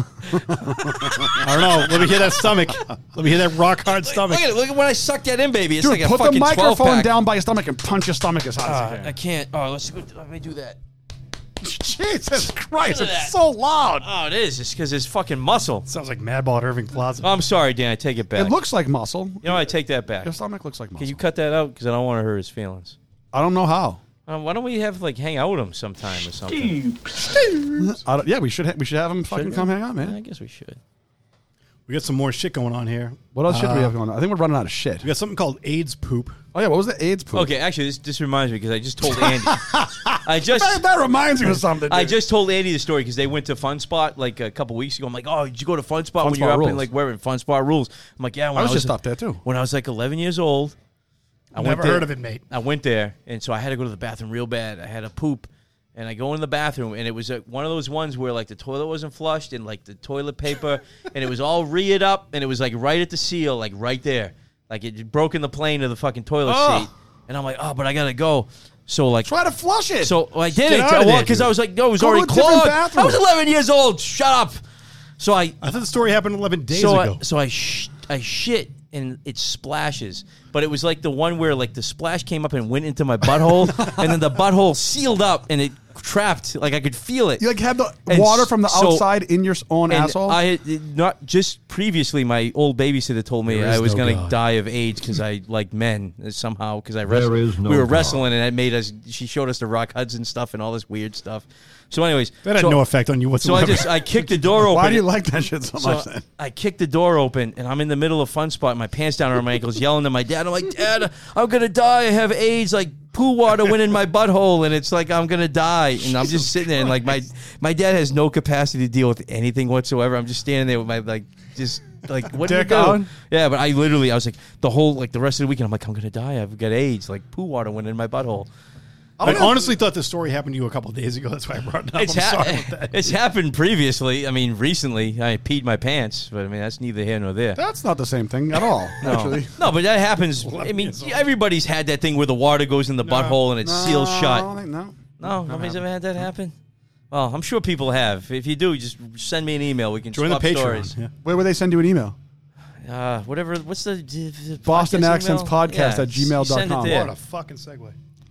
I don't know. Let me hear that stomach. Let me hear that rock hard stomach. Look at it. Look at when I suck that in, baby. It's Dude, like a put the fucking microphone twelve pack. down by your stomach and punch your stomach as hard as you Uh, can. I can't. Oh, let's go. Let me do that. Jesus Christ, Look at it's that. so loud. Oh, it is. It's because it's fucking muscle. Sounds like Madball at Irving Plaza. Oh, I'm sorry, Dan. I take it back. It looks like muscle. You know, I take that back. Your stomach looks like muscle. Can you cut that out? Because I don't want to hurt his feelings. I don't know how. Um, why don't we have like hang out with him sometime or something? I don't, yeah, we should ha- we should have him fucking we? come hang out, I man. guess we should. We got some more shit going on here. What else shit do we Uh, have going on? I think we're running out of shit. We got something called AIDS poop. Oh yeah, what was the AIDS poop? Okay, actually, this, this reminds me because I just told Andy. I just that, that reminds me of something. I dude. just told Andy the story because they went to Fun Spot like a couple weeks ago. I'm like, oh, did you go to Fun Spot Fun when Spot you're up in rules. like where in Fun Spot Rules? I'm like, yeah. When I was was just up there too. When I was like eleven years old, I Never went there, heard of it, mate. I went there, and so I had to go to the bathroom real bad. I had to poop, and I go in the bathroom, and it was uh, one of those ones where like the toilet wasn't flushed, and like the toilet paper, and it was all reared up, and it was like right at the seal, like right there, like it had broken the plane of the fucking toilet Oh. seat, and I'm like, oh, but I gotta go. So like, Try to flush it. so I did Get it out of there, because I dude. was like, no, it was Go to already a different clogged. bathroom. I was eleven years old. Shut up. So I I thought the story happened eleven days so ago. I, so I sh- I shit and it splashes, but it was like the one where like the splash came up and went into my butthole, and then the butthole sealed up and it trapped. Like I could feel it. You like have the And water from the so- outside in your own And asshole. I had not just previously. My old babysitter told me There is I was no going to God. die of AIDS because I liked men somehow. Because I There wrestled. is no we were God. wrestling, and it made us. She showed us the Rock Hudson stuff and all this weird stuff. So, anyways, That had so, no effect on you so whatsoever. I just I kicked the door open. Why do you like that shit so, So much? Then? I kicked the door open, and I'm in the middle of Fun Spot, my pants down around my ankles, yelling to my dad. I'm like, Dad, I'm gonna die. I have AIDS. Like poo water went in my butthole, and it's like I'm gonna die. And I'm just sitting there, and like my my dad has no capacity to deal with anything whatsoever. I'm just standing there with my like just. Like what do you Dick do? out? Yeah, but I literally, I was like the whole like the rest of the weekend. I'm like, I'm gonna die. I've got AIDS. Like poo water went in my butthole. I honestly thought this story happened to you a couple of days ago. That's why I brought it up. It's, I'm ha- sorry about that. it's happened previously. I mean, recently I peed my pants, but I mean that's neither here nor there. That's not the same thing at all. No. Actually, No, but that happens. I mean, everybody's had that thing where the water goes in the butthole and it seals No, I shut. don't think- no. No, nobody's ever had that happen. Well, I'm sure people have. If you do, just send me an email. We can Join the swap Patreon. stories. Yeah. Where would they send you an email? Uh, whatever. What's the, the, the Boston podcast Accents email? Podcast Yeah, at gmail dot send it com. there. What a fucking segue.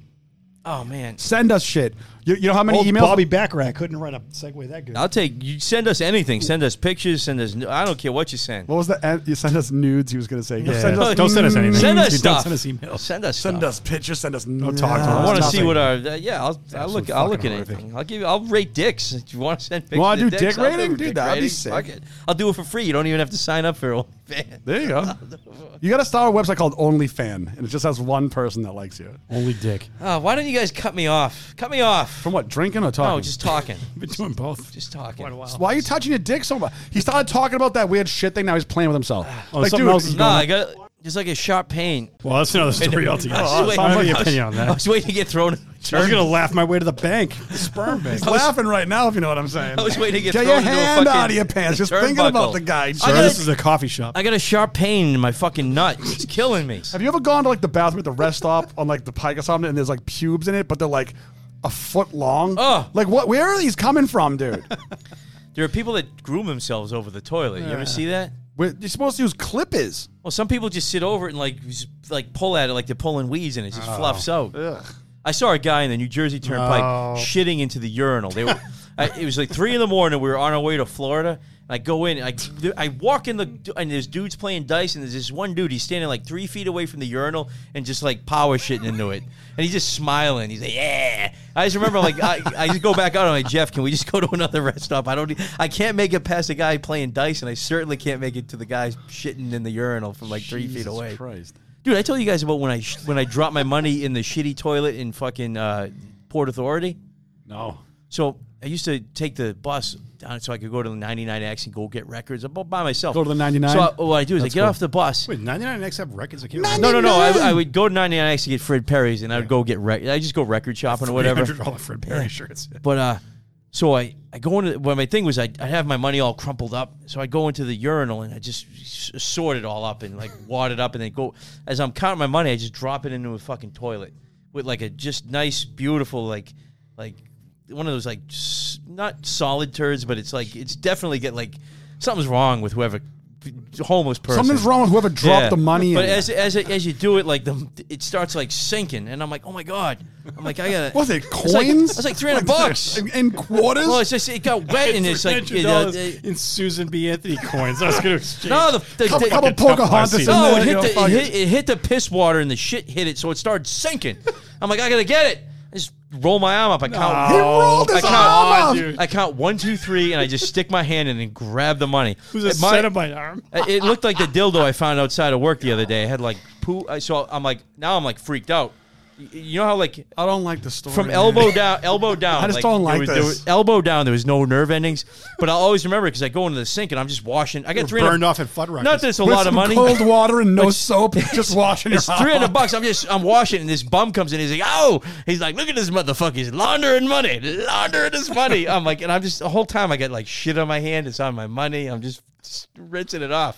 Oh man, Send us shit. You, you know how many Old emails? Bobby Baccarat couldn't write a segue that good. I'll take. You send us anything. Send us pictures. Send us. I don't care what you send. What was the end? You send us nudes. He was going to say. Yeah. Send us Don't send us anything. Send us Don't stuff. send us emails. Send us. Send stuff. us pictures. Send us. Don't talk to I us. want to see Nothing. what our. Uh, yeah, I'll. I'll look. I'll look at fucking anything. horrific. I'll give you. I'll rate dicks. If you want to send pictures. wanna of do dicks, dick I'll do rating? a Dude, dick that'd be rating. sick. Fuck it. I'll do it for free. You don't even have to sign up for OnlyFans. There you go. You got to start a website called OnlyFan, and it just has one person that likes you. Only dick. Oh, why don't you guys cut me off? Cut me off. From what? Drinking or talking? No, just talking. I've been doing both. Just talking. Quite a while. Why are you touching your dick so much? He started talking about that weird shit thing. Now he's playing with himself. Oh, like, something dude, else is No, going I on. got just like a sharp pain. Well, that's another story altogether. I I was, don't have waiting, any opinion on I that. was waiting to get thrown. in the I was turn- going to laugh my way to the bank. The sperm bank. He's laughing right now, if you know what I'm saying. I was waiting to get, Get thrown your into a hand fucking out of your pants. Just thinking turnbuckle. about the guy. I Sir, got- this is a coffee shop. I got a sharp pain in my fucking nut. It's killing me. Have you ever gone to like the bathroom at the rest stop on like the Pike or something, and there's like pubes in it, but they're like a foot long? Oh. Like what? Where are these coming from, dude? There are people that groom themselves over the toilet. You ever see that? Where, you're supposed to use clippers. Well, some people just sit over it and like just, like pull at it like they're pulling weeds and it just fluffs out. Ugh. I saw a guy in the New Jersey Turnpike No. shitting into the urinal. They were, I, it was like three in the morning. We were on our way to Florida. And I go in. And I I walk in the and there's dudes playing dice and there's this one dude. He's standing like three feet away from the urinal and just like power shitting into it. And he's just smiling. He's like, yeah. I just remember like I, I just go back out. I'm like, Jeff, can we just go to another rest stop? I don't. I can't make it past the guy playing dice, and I certainly can't make it to the guy shitting in the urinal from like three feet away. Christ. Dude, I told you guys about when I sh- when I dropped my money in the shitty toilet in fucking uh, Port Authority. No. So I used to take the bus down so I could go to the ninety-nine X and go get records. I'm by myself. Go to the ninety-nine? So I, what I do is That's I get cool. off the bus. Wait, ninety-nine X have records? I can't No, no, no. I, I would go to ninety-nine X to get Fred Perry's, and I would go get rec- I just go record shopping or whatever. three hundred dollars Fred Perry shirts. But uh, so I, I go into well, my thing was I I have my money all crumpled up, so I go into the urinal and I just s- sort it all up and like wad it up and then go as I'm counting my money, I just drop it into a fucking toilet with like a just nice, beautiful like like one of those like s- not solid turds, but it's like it's definitely get like something's wrong with whoever. Homeless person. Something's wrong with whoever dropped Yeah. the money But in. as as it- as you do it, like the it starts like sinking, and I'm like, oh my god, I'm like, I gotta. What's it, It's like- coins? It's like three hundred bucks. In, in quarters? Well, it's just it got wet, and it's like three it, hundred uh, dollars it- in Susan B. Anthony coins. I was going to exchange. no, the, the, couple, the couple fucking tough Pocahontas in bus no, there. it you hit know, the fuck it it. hit, it hit the piss water, and the shit hit it, so it started sinking. I'm like, I gotta get it. I just roll my arm up. I count. He rolled I his count, arm up. dude. I count one, two, three, and I just stick my hand in and grab the money. Who's a It might- set of my arm? It looked like the dildo I found outside of work the other day. I had like poo. So I'm like, now I'm like freaked out. Y- You know how like I don't like the story. from man. elbow down, elbow down. I just don't there like was, this. There was, elbow down. There was no nerve endings, but I'll always remember because I go into the sink and I'm just washing. I got three Burned hundred. off at Fuddruckers. Not that it's a With lot of some money. cold water and no But- soap, just washing your It's three hundred bucks. I'm just I'm washing, and this bum comes in. He's like, "Oh!" He's like, "Look at this motherfucker. He's laundering money, laundering his money." I'm like, and I'm just the whole time I got like shit on my hand. It's on my money. I'm just rinsing it off.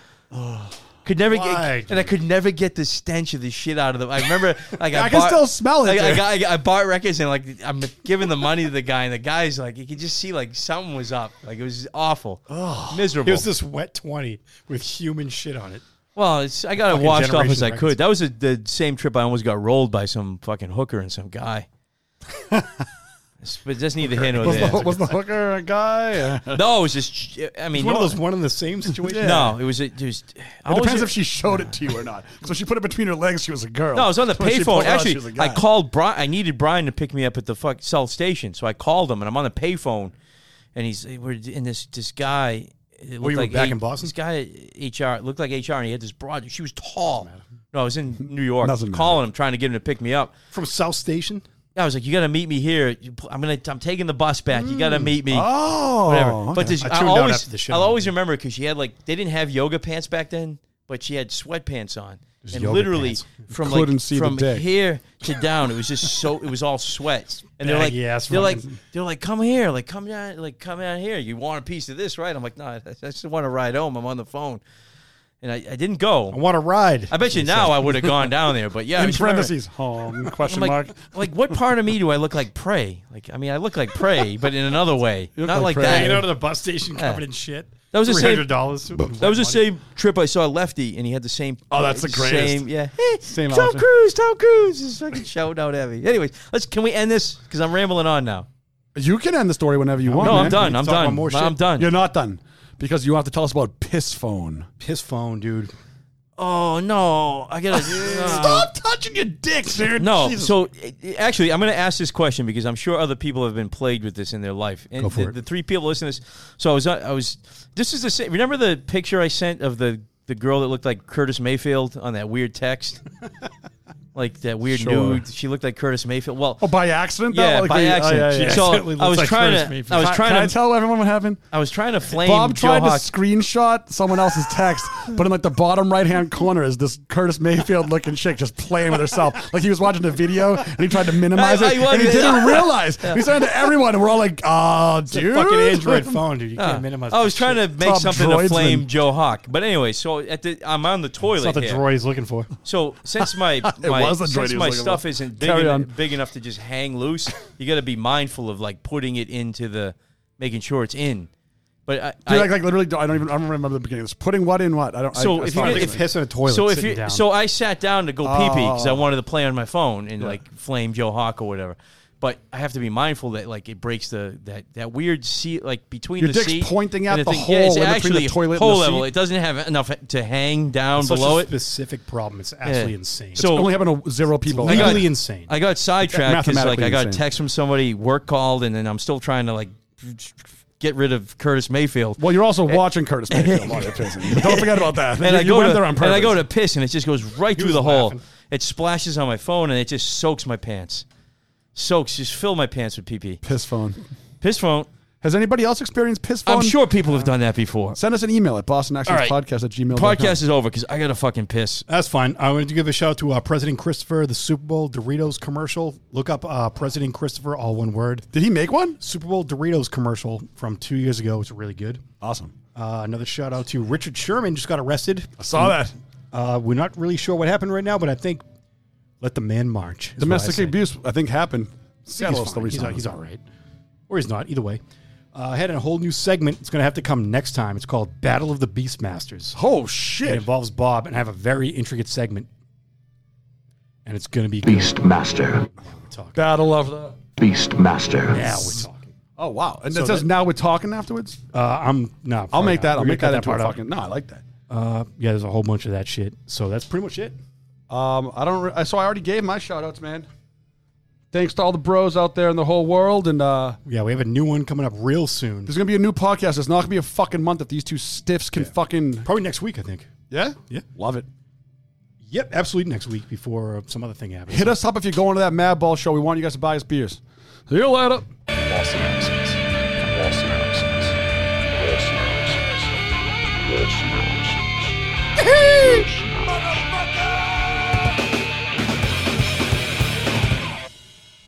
Could never Why, get, and I could never get the stench of the shit out of them. I remember, like, I, I can bought, still smell it, Like, I, dude. got, I, I bought records, and like, I'm giving the money to the guy, and the guy's like, you could just see like something was up. Like it was awful, miserable. It was this wet twenty with human shit on it. Well, it's, I got it Fucking washed off as Generation I Records. could. That was a, the same trip I almost got rolled by some fucking hooker and some guy. But that's neither here nor Was there. the, was the hooker a guy? Or? No, it was just. I mean, one no, of those one in the same situation. No, it was a, just. It depends if she showed it to you or not. So she put it between her legs. She was a girl. No, I was on the When she payphone. pulled it out, Actually, she was a guy. I called Brian. I needed Brian to pick me up at the fuck South Station, so I called him, and I'm on the payphone, and he's we're in this this guy. It Were you like back a, in Boston? This guy at H R looked like H R, and he had this broad. She was tall. No, I was in New York, Doesn't calling him, trying to get him to pick me up From South Station. I was like, "You got to meet me here. I'm gonna. I'm taking the bus back. You got to meet me. Oh, whatever." okay. But this, I I tuned out always, after the show. I'll always remember because she had like they didn't have yoga pants back then, but she had sweatpants on, Just and yoga literally pants. from Couldn't like see the from dick. here to down, it was just so. It was all sweat, and they're like, Baggy ass they're like, fucking- they're like, come here, like come down, like come down here. You want a piece of this, right? I'm like, no, I I just want to ride home. I'm on the phone, and I, I didn't go. I want to ride. I bet you now I would have gone down there, but yeah, I In just remember- parentheses, home question I'm mark. like, like, what part of me do I look like Prey? Like, I mean, I look like Prey, but in another way, look not like like, Prey. that. Hanging out of the bus station covered in shit. That was the three same- hundred dollars. That was the same trip I saw Lefty, and he had the same. Oh, that's the greatest. Same, yeah. Hey, Same Tom outfit. Cruise, Tom Cruise is fucking shouting out heavy. Anyways, let's. Can we end this? Because I'm rambling on now. You can end the story whenever you want. No, man. I'm done. I'm talk about done. more No, I'm shit. done. You're not done because you have to tell us about Piss Phone. Piss phone, dude. Oh no, I gotta Stop touching your dick, dude. No, Jesus. so uh, actually, I'm going to ask this question because I'm sure other people have been plagued with this in their life. And Go for the, it. the three people listening to this. So I was, I was. This is the same. Remember the picture I sent of the the girl that looked like Curtis Mayfield on that weird text, like that weird Sure. nude. She looked like Curtis Mayfield. Well, Oh, by accident? though? yeah, Like by we- oh, accident. yeah, yeah. So Accidentally I was looks like trying Curtis to. Mayfield. I was Can- trying Can I to. tell everyone what happened? I was trying to flame Bob Joe tried to Hawk. screenshot someone else's text, but in like the bottom right hand corner is this Curtis Mayfield looking chick just playing with herself. Like he was watching a video and he tried to minimize I- I it, and he wanted- didn't realize. He sent it to everyone, and we're all like, "Oh, dude, Fucking Android phone, dude. You can't Uh, minimize. I was that trying shit. to make Top something to droidsman. flame Joe Hawk, but anyway, so at the I'm on the It's toilet not the here. droid he's looking for. So since my, my was the droid since he was my looking stuff for. isn't big, Carry en- on. big enough to just hang loose, you got to be mindful of like putting it into the, making sure it's in. But I, Dude, I like, like literally, I don't even. I don't remember the beginning. It's putting what in what? I don't. So I, I if saw you it. get- If piss in a toilet, so if sitting you down. so I sat down to go pee pee because I Oh. wanted to play on my phone and like flame Joe Hawk or whatever. But I have to be mindful that like it breaks the that, that weird seat like between Your the dick's seat pointing and at the thing. hole Yeah, it's in between actually the toilet and hole the level. seat. It doesn't have enough to hang down It's such below a it. specific problem. It's absolutely Yeah. insane. So- It's only happened to zero people. I got- legally insane. I got sidetracked because like Mathematically I got a insane. text from somebody, work called, and then I'm still trying to like get rid of Curtis Mayfield. Well, you're also watching Curtis Mayfield while you're pissing. Don't forget about that. And you, I you go went to there on and purpose. I go to piss, and it just goes right through was the hole. laughing. It splashes on my phone, and it just soaks my pants. Soaks, just fill my pants with pee pee. Piss phone. Piss phone. Has anybody else experienced piss phone? I'm sure people have done that before. Send us an email at boston accents All right. podcast at gmail dot com. Podcast is over because I gotta fucking piss. That's fine. I wanted to give a shout out to uh, President Christopher, the Super Bowl Doritos commercial. Look up uh, President Christopher, all one word. Did he make one? Super Bowl Doritos commercial from two years ago. It's really good. Awesome. Uh, another shout out to Richard Sherman, just got arrested. I saw that. Uh, we're not really sure what happened right now, but I think let the man march. is what I Domestic say. abuse, I think, happened. Seattle He's, still fine. He's, resigning. he's all right. Or he's not. Either way. Uh, I had a whole new segment. It's going to have to come next time. It's called Battle of the Beastmasters. Oh, It shit. involves Bob and I have a very intricate segment. And it's going to be good. Beastmaster. We're talking. Battle of the... Beastmaster. Now we're talking. Oh, wow. And So it says that- now we're talking afterwards? Uh, I'm no. I'll make that. We're I'll make gonna that cut into a part out. fucking... No, I like that. Uh, yeah, there's a whole bunch of that shit. So that's pretty much it. Um, I don't... Re- so I already gave my shout-outs, man. Thanks to all the bros out there in the whole world. And uh, Yeah, we have a new one coming up real soon. there's going to be a new podcast. It's not going to be a fucking month if these two stiffs can fucking... Probably next week, I think. Yeah? Yeah. Love it. Yep, absolutely next week before uh, some other thing happens. Hit us up if you're going to that Mad Ball show. We want you guys to buy us beers. See you later. Boston